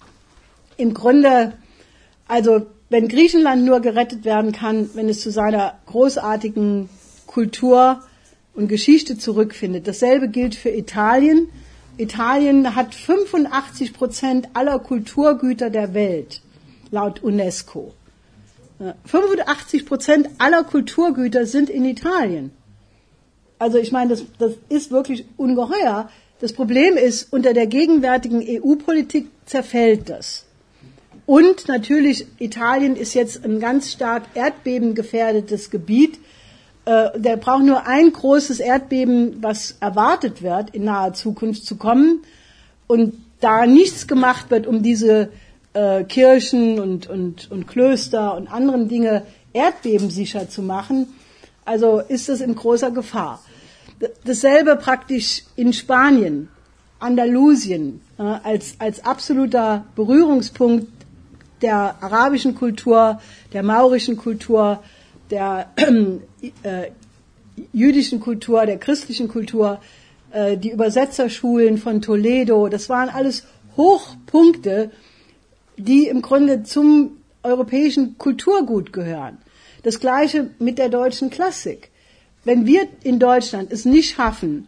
im Grunde, also wenn Griechenland nur gerettet werden kann, wenn es zu seiner großartigen Kultur und Geschichte zurückfindet. Dasselbe gilt für Italien. Italien hat fünfundachtzig Prozent aller Kulturgüter der Welt, laut UNESCO. fünfundachtzig Prozent aller Kulturgüter sind in Italien. Also ich meine, das, das ist wirklich ungeheuer. Das Problem ist, unter der gegenwärtigen E U-Politik zerfällt das. Und natürlich, Italien ist jetzt ein ganz stark erdbebengefährdetes Gebiet. Äh, der braucht nur ein großes Erdbeben, was erwartet wird, in naher Zukunft zu kommen. Und da nichts gemacht wird, um diese äh, Kirchen und, und, und Klöster und anderen Dinge erdbebensicher zu machen, also ist das in großer Gefahr. Dasselbe praktisch in Spanien, Andalusien, äh, als, als absoluter Berührungspunkt der arabischen Kultur, der maurischen Kultur, der äh, jüdischen Kultur, der christlichen Kultur, äh, die Übersetzerschulen von Toledo, das waren alles Hochpunkte, die im Grunde zum europäischen Kulturgut gehören. Das Gleiche mit der deutschen Klassik. Wenn wir in Deutschland es nicht schaffen,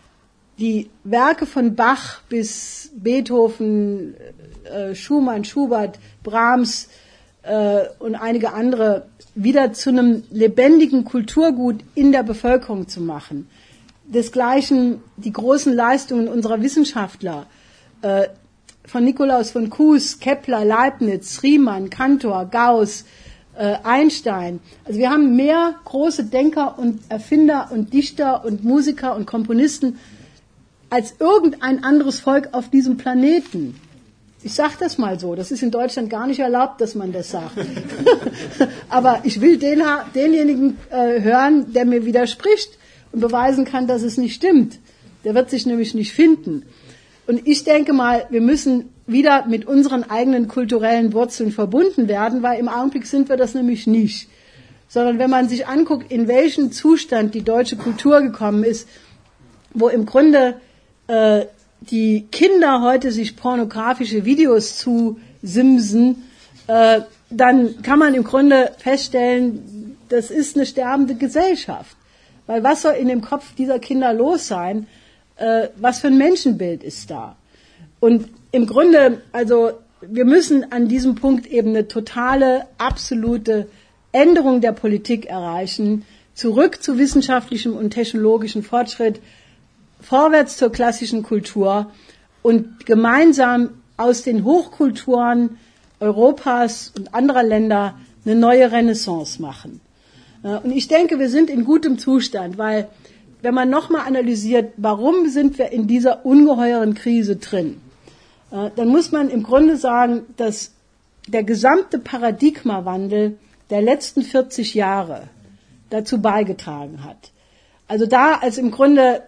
die Werke von Bach bis Beethoven, äh, Schumann, Schubert, Brahms äh, und einige andere wieder zu einem lebendigen Kulturgut in der Bevölkerung zu machen. Desgleichen die großen Leistungen unserer Wissenschaftler, äh, von Nikolaus von Kues, Kepler, Leibniz, Riemann, Cantor, Gauss, äh, Einstein. Also wir haben mehr große Denker und Erfinder und Dichter und Musiker und Komponisten als irgendein anderes Volk auf diesem Planeten. Ich sage das mal so, das ist in Deutschland gar nicht erlaubt, dass man das sagt. Aber ich will den, denjenigen äh, hören, der mir widerspricht und beweisen kann, dass es nicht stimmt. Der wird sich nämlich nicht finden. Und ich denke mal, wir müssen wieder mit unseren eigenen kulturellen Wurzeln verbunden werden, weil im Augenblick sind wir das nämlich nicht. Sondern wenn man sich anguckt, in welchen Zustand die deutsche Kultur gekommen ist, wo im Grunde äh, die Kinder heute sich pornografische Videos zusimsen, äh, dann kann man im Grunde feststellen, das ist eine sterbende Gesellschaft. Weil was soll in dem Kopf dieser Kinder los sein? Äh, was für ein Menschenbild ist da? Und im Grunde, also wir müssen an diesem Punkt eben eine totale, absolute Änderung der Politik erreichen, zurück zu wissenschaftlichem und technologischem Fortschritt, vorwärts zur klassischen Kultur und gemeinsam aus den Hochkulturen Europas und anderer Länder eine neue Renaissance machen. Und ich denke, wir sind in gutem Zustand, weil wenn man nochmal analysiert, warum sind wir in dieser ungeheuren Krise drin, dann muss man im Grunde sagen, dass der gesamte Paradigmawandel der letzten vierzig Jahre dazu beigetragen hat. Also da, als im Grunde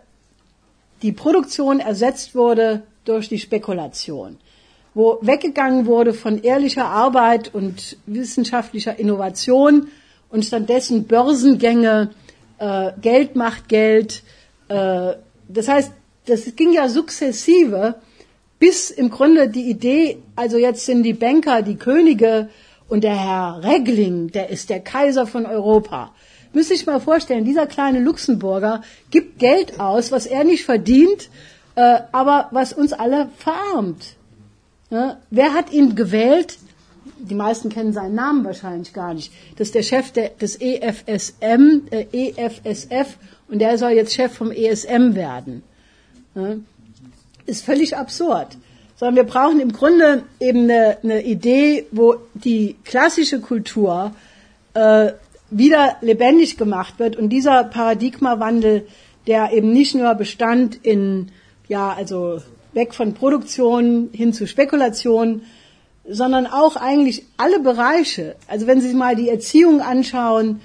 die Produktion ersetzt wurde durch die Spekulation, wo weggegangen wurde von ehrlicher Arbeit und wissenschaftlicher Innovation und stattdessen Börsengänge, äh, Geld macht Geld. Äh, das heißt, das ging ja sukzessive, bis im Grunde die Idee, also jetzt sind die Banker die Könige und der Herr Regling, der ist der Kaiser von Europa. Müsste ich mal vorstellen, dieser kleine Luxemburger gibt Geld aus, was er nicht verdient, äh, aber was uns alle verarmt. Ja, wer hat ihn gewählt? Die meisten kennen seinen Namen wahrscheinlich gar nicht. Das ist der Chef der, des E F S M, äh, E F S F und der soll jetzt Chef vom E S M werden. Ja, ist völlig absurd. Sondern wir brauchen im Grunde eben eine, eine Idee, wo die klassische Kultur äh, wieder lebendig gemacht wird und dieser Paradigmawandel, der eben nicht nur bestand in, ja, also weg von Produktion hin zu Spekulation, sondern auch eigentlich alle Bereiche. Also wenn Sie sich mal die Erziehung anschauen,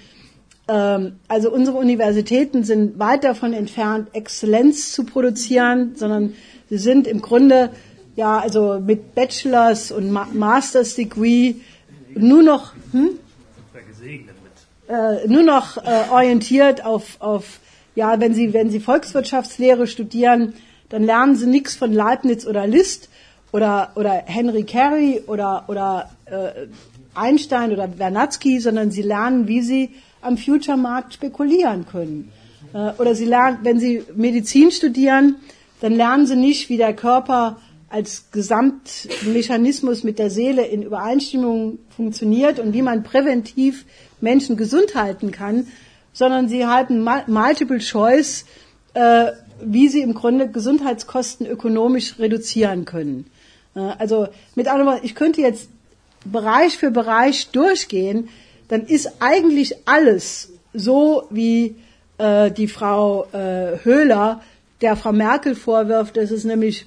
ähm, also unsere Universitäten sind weit davon entfernt, Exzellenz zu produzieren, sondern sie sind im Grunde, ja, also mit Bachelors und Ma- Masters Degree nur noch, hm? Gesegnet mit. Äh, nur noch äh, orientiert auf, auf, ja, wenn Sie, wenn Sie Volkswirtschaftslehre studieren, dann lernen Sie nichts von Leibniz oder Liszt oder, oder Henry Carey oder, oder äh, Einstein oder Wernatzky, sondern Sie lernen, wie Sie am Future-Markt spekulieren können. Äh, oder Sie lernen, wenn Sie Medizin studieren, dann lernen Sie nicht, wie der Körper als Gesamtmechanismus mit der Seele in Übereinstimmung funktioniert und wie man präventiv Menschen gesund halten kann, sondern Sie halten Multiple Choice, äh, wie Sie im Grunde Gesundheitskosten ökonomisch reduzieren können. Äh, also mit anderen Worten, ich könnte jetzt Bereich für Bereich durchgehen, dann ist eigentlich alles so, wie äh, die Frau äh, Höhler der Frau Merkel vorwirft, dass es nämlich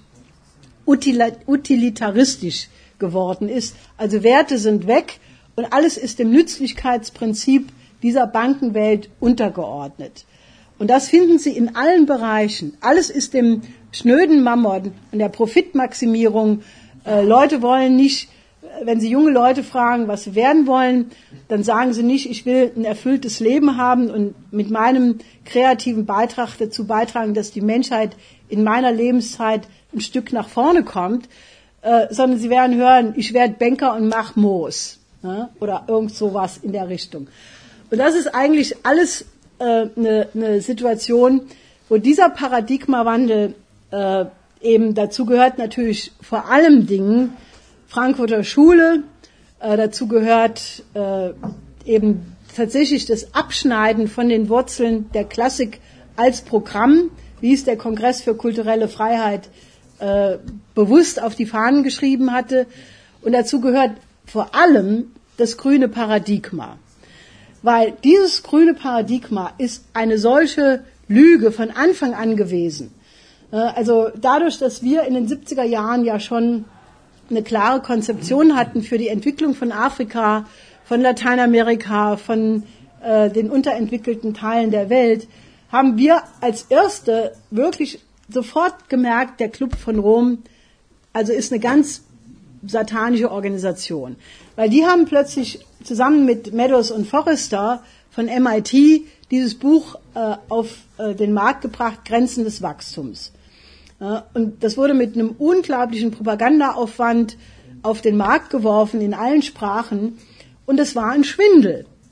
utilitaristisch geworden ist. Also Werte sind weg und alles ist dem Nützlichkeitsprinzip dieser Bankenwelt untergeordnet. Und das finden Sie in allen Bereichen. Alles ist dem schnöden Mammon und der Profitmaximierung. Äh, Leute wollen nicht, wenn Sie junge Leute fragen, was sie werden wollen, dann sagen sie nicht, ich will ein erfülltes Leben haben und mit meinem kreativen Beitrag dazu beitragen, dass die Menschheit in meiner Lebenszeit ein Stück nach vorne kommt, äh, sondern sie werden hören, ich werde Banker und mach Moos, ja, oder irgend sowas in der Richtung. Und das ist eigentlich alles eine äh, ne Situation, wo dieser Paradigmawandel äh, eben dazu gehört natürlich vor allem Dingen Frankfurter Schule, äh, dazu gehört äh, eben tatsächlich das Abschneiden von den Wurzeln der Klassik als Programm, wie es der Kongress für kulturelle Freiheit äh, bewusst auf die Fahnen geschrieben hatte. Und dazu gehört vor allem das grüne Paradigma. Weil dieses grüne Paradigma ist eine solche Lüge von Anfang an gewesen. Äh, also dadurch, dass wir in den siebziger Jahren ja schon eine klare Konzeption hatten für die Entwicklung von Afrika, von Lateinamerika, von äh, den unterentwickelten Teilen der Welt, haben wir als Erste wirklich sofort gemerkt, der Club von Rom, also ist eine ganz satanische Organisation. Weil die haben plötzlich zusammen mit Meadows und Forrester von M I T dieses Buch äh, auf äh, den Markt gebracht, Grenzen des Wachstums. Ja, und das wurde mit einem unglaublichen Propagandaaufwand auf den Markt geworfen in allen Sprachen. Und es war ein Schwindel.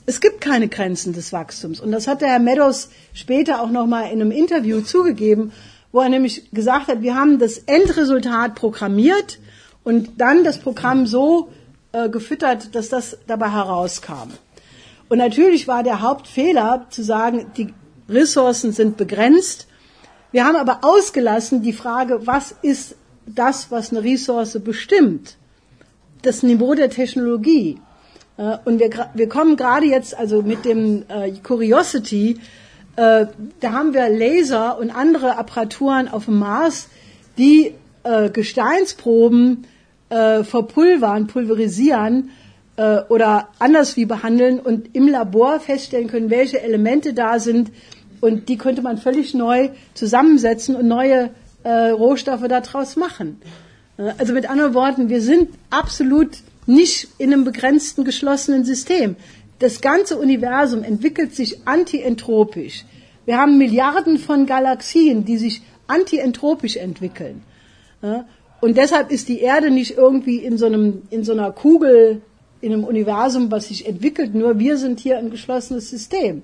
Es gibt keine Grenzen des Wachstums. Und das hat der Herr Meadows später auch nochmal in einem Interview zugegeben, wo er nämlich gesagt hat, wir haben das Endresultat programmiert und dann das Programm so äh, gefüttert, dass das dabei herauskam. Und natürlich war der Hauptfehler zu sagen, die Ressourcen sind begrenzt. Wir haben aber ausgelassen die Frage, was ist das, was eine Ressource bestimmt? Das Niveau der Technologie. Und wir, wir kommen gerade jetzt, also mit dem äh, Curiosity, äh, da haben wir Laser und andere Apparaturen auf dem Mars, die äh, Gesteinsproben äh, verpulvern, pulverisieren äh, oder anders wie behandeln und im Labor feststellen können, welche Elemente da sind. Und die könnte man völlig neu zusammensetzen und neue äh, Rohstoffe daraus machen. Äh, also mit anderen Worten, wir sind absolut nicht in einem begrenzten, geschlossenen System. Das ganze Universum entwickelt sich antientropisch. Wir haben Milliarden von Galaxien, die sich antientropisch entwickeln. Und deshalb ist die Erde nicht irgendwie in so einem, in so einer Kugel, in einem Universum, was sich entwickelt, nur wir sind hier ein geschlossenes System.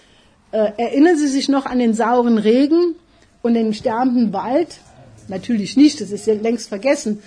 Äh, erinnern Sie sich noch an den sauren Regen und den sterbenden Wald? Natürlich nicht, das ist ja längst vergessen.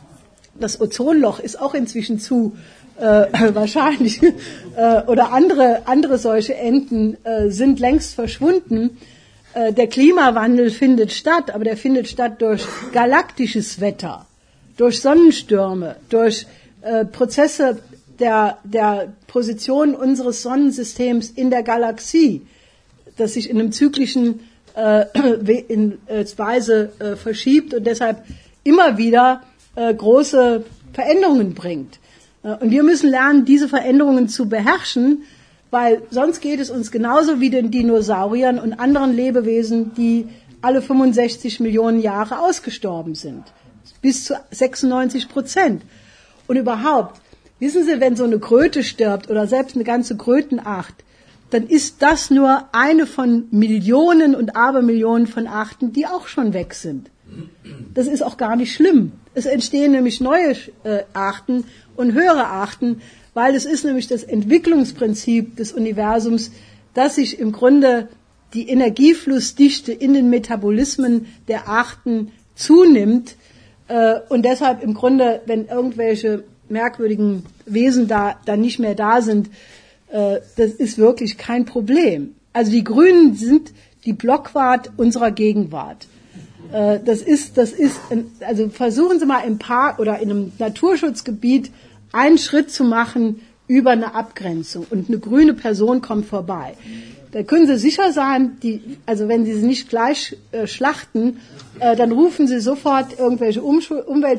Das Ozonloch ist auch inzwischen zu, äh, wahrscheinlich. äh, oder andere, andere solche Enden äh, sind längst verschwunden. Äh, der Klimawandel findet statt, aber der findet statt durch galaktisches Wetter, durch Sonnenstürme, durch äh, Prozesse der, der Position unseres Sonnensystems in der Galaxie, das sich in einem zyklischen äh, in, äh, Weise äh, verschiebt und deshalb immer wieder äh, große Veränderungen bringt. Äh, und wir müssen lernen, diese Veränderungen zu beherrschen, weil sonst geht es uns genauso wie den Dinosauriern und anderen Lebewesen, die alle fünfundsechzig Millionen Jahre ausgestorben sind. Bis zu sechsundneunzig Prozent. Und überhaupt, wissen Sie, wenn so eine Kröte stirbt oder selbst eine ganze Krötenart, dann ist das nur eine von Millionen und Abermillionen von Arten, die auch schon weg sind. Das ist auch gar nicht schlimm. Es entstehen nämlich neue äh, Arten und höhere Arten, weil es ist nämlich das Entwicklungsprinzip des Universums, dass sich im Grunde die Energieflussdichte in den Metabolismen der Arten zunimmt äh, und deshalb im Grunde, wenn irgendwelche merkwürdigen Wesen da dann nicht mehr da sind, äh, das ist wirklich kein Problem. Also die Grünen sind die Blockwart unserer Gegenwart. Äh, das ist, das ist, also versuchen Sie mal im Park oder in einem Naturschutzgebiet einen Schritt zu machen über eine Abgrenzung und eine grüne Person kommt vorbei. Da können Sie sicher sein, die, also wenn Sie sie nicht gleich äh, schlachten, äh, dann rufen Sie sofort irgendwelche Umschu-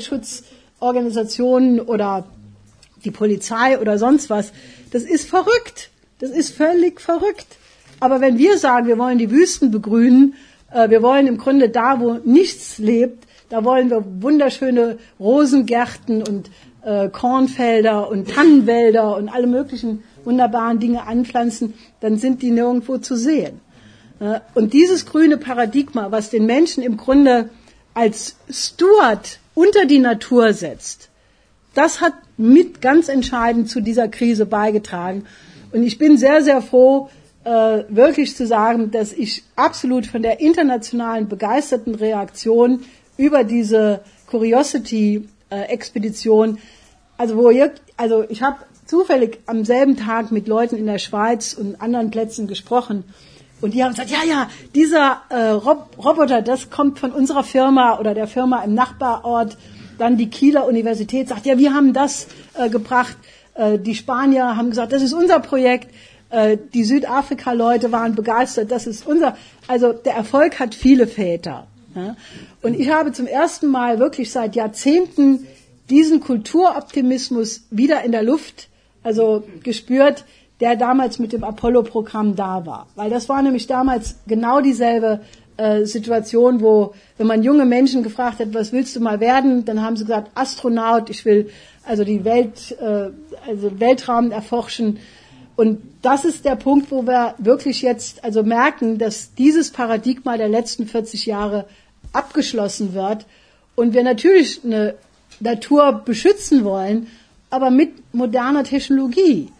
Umweltschutzorganisationen oder die Polizei oder sonst was. Das ist verrückt. Das ist völlig verrückt. Aber wenn wir sagen, wir wollen die Wüsten begrünen, äh, wir wollen im Grunde da, wo nichts lebt, da wollen wir wunderschöne Rosengärten und äh, Kornfelder und Tannenwälder und alle möglichen wunderbaren Dinge anpflanzen, dann sind die nirgendwo zu sehen. Äh, und dieses grüne Paradigma, was den Menschen im Grunde als Steward unter die Natur setzt, das hat mit ganz entscheidend zu dieser Krise beigetragen. Und ich bin sehr, sehr froh, äh, wirklich zu sagen, dass ich absolut von der internationalen begeisterten Reaktion über diese Curiosity-Expedition, also wo ihr, also ich habe zufällig am selben Tag mit Leuten in der Schweiz und anderen Plätzen gesprochen und die haben gesagt, ja, ja, dieser äh, Rob- Roboter, das kommt von unserer Firma oder der Firma im Nachbarort. Dann die Kieler Universität sagt, ja, wir haben das äh, gebracht. Äh, die Spanier haben gesagt, das ist unser Projekt. Äh, die Südafrika-Leute waren begeistert, das ist unser. Also der Erfolg hat viele Väter. Ja? Und ich habe zum ersten Mal wirklich seit Jahrzehnten diesen Kulturoptimismus wieder in der Luft, also gespürt, der damals mit dem Apollo-Programm da war. Weil das war nämlich damals genau dieselbe äh, Situation, wo, wenn man junge Menschen gefragt hat, was willst du mal werden, dann haben sie gesagt, Astronaut, ich will also die Welt, äh, also Weltraum erforschen. Und das ist der Punkt, wo wir wirklich jetzt also merken, dass dieses Paradigma der letzten vierzig Jahre abgeschlossen wird und wir natürlich eine Natur beschützen wollen, aber mit moderner Technologie.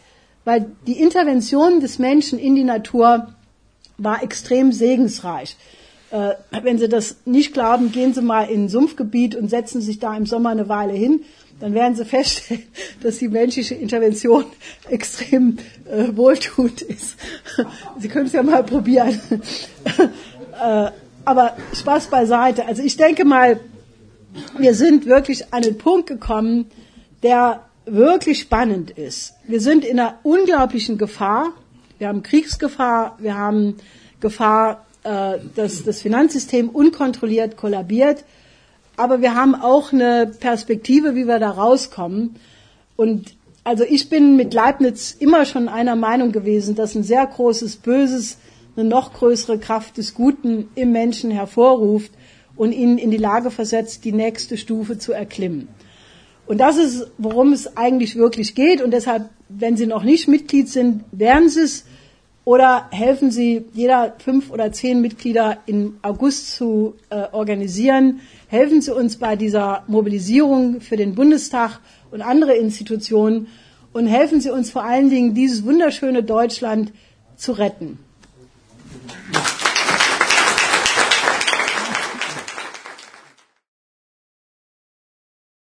weil die Intervention des Menschen in die Natur war extrem segensreich. Äh, wenn Sie das nicht glauben, gehen Sie mal in ein Sumpfgebiet und setzen sich da im Sommer eine Weile hin, dann werden Sie feststellen, dass die menschliche Intervention extrem äh, wohltuend ist. Sie können es ja mal probieren. äh, aber Spaß beiseite. Also ich denke mal, wir sind wirklich an den Punkt gekommen, der wirklich spannend ist. Wir sind in einer unglaublichen Gefahr. Wir haben Kriegsgefahr, wir haben Gefahr, äh, dass das Finanzsystem unkontrolliert kollabiert. Aber wir haben auch eine Perspektive, wie wir da rauskommen. Und also ich bin mit Leibniz immer schon einer Meinung gewesen, dass ein sehr großes Böses eine noch größere Kraft des Guten im Menschen hervorruft und ihn in die Lage versetzt, die nächste Stufe zu erklimmen. Und das ist, worum es eigentlich wirklich geht. Und deshalb, wenn Sie noch nicht Mitglied sind, werden Sie es oder helfen Sie, jeder fünf oder zehn Mitglieder im August zu äh, organisieren. Helfen Sie uns bei dieser Mobilisierung für den Bundestag und andere Institutionen und helfen Sie uns vor allen Dingen, dieses wunderschöne Deutschland zu retten.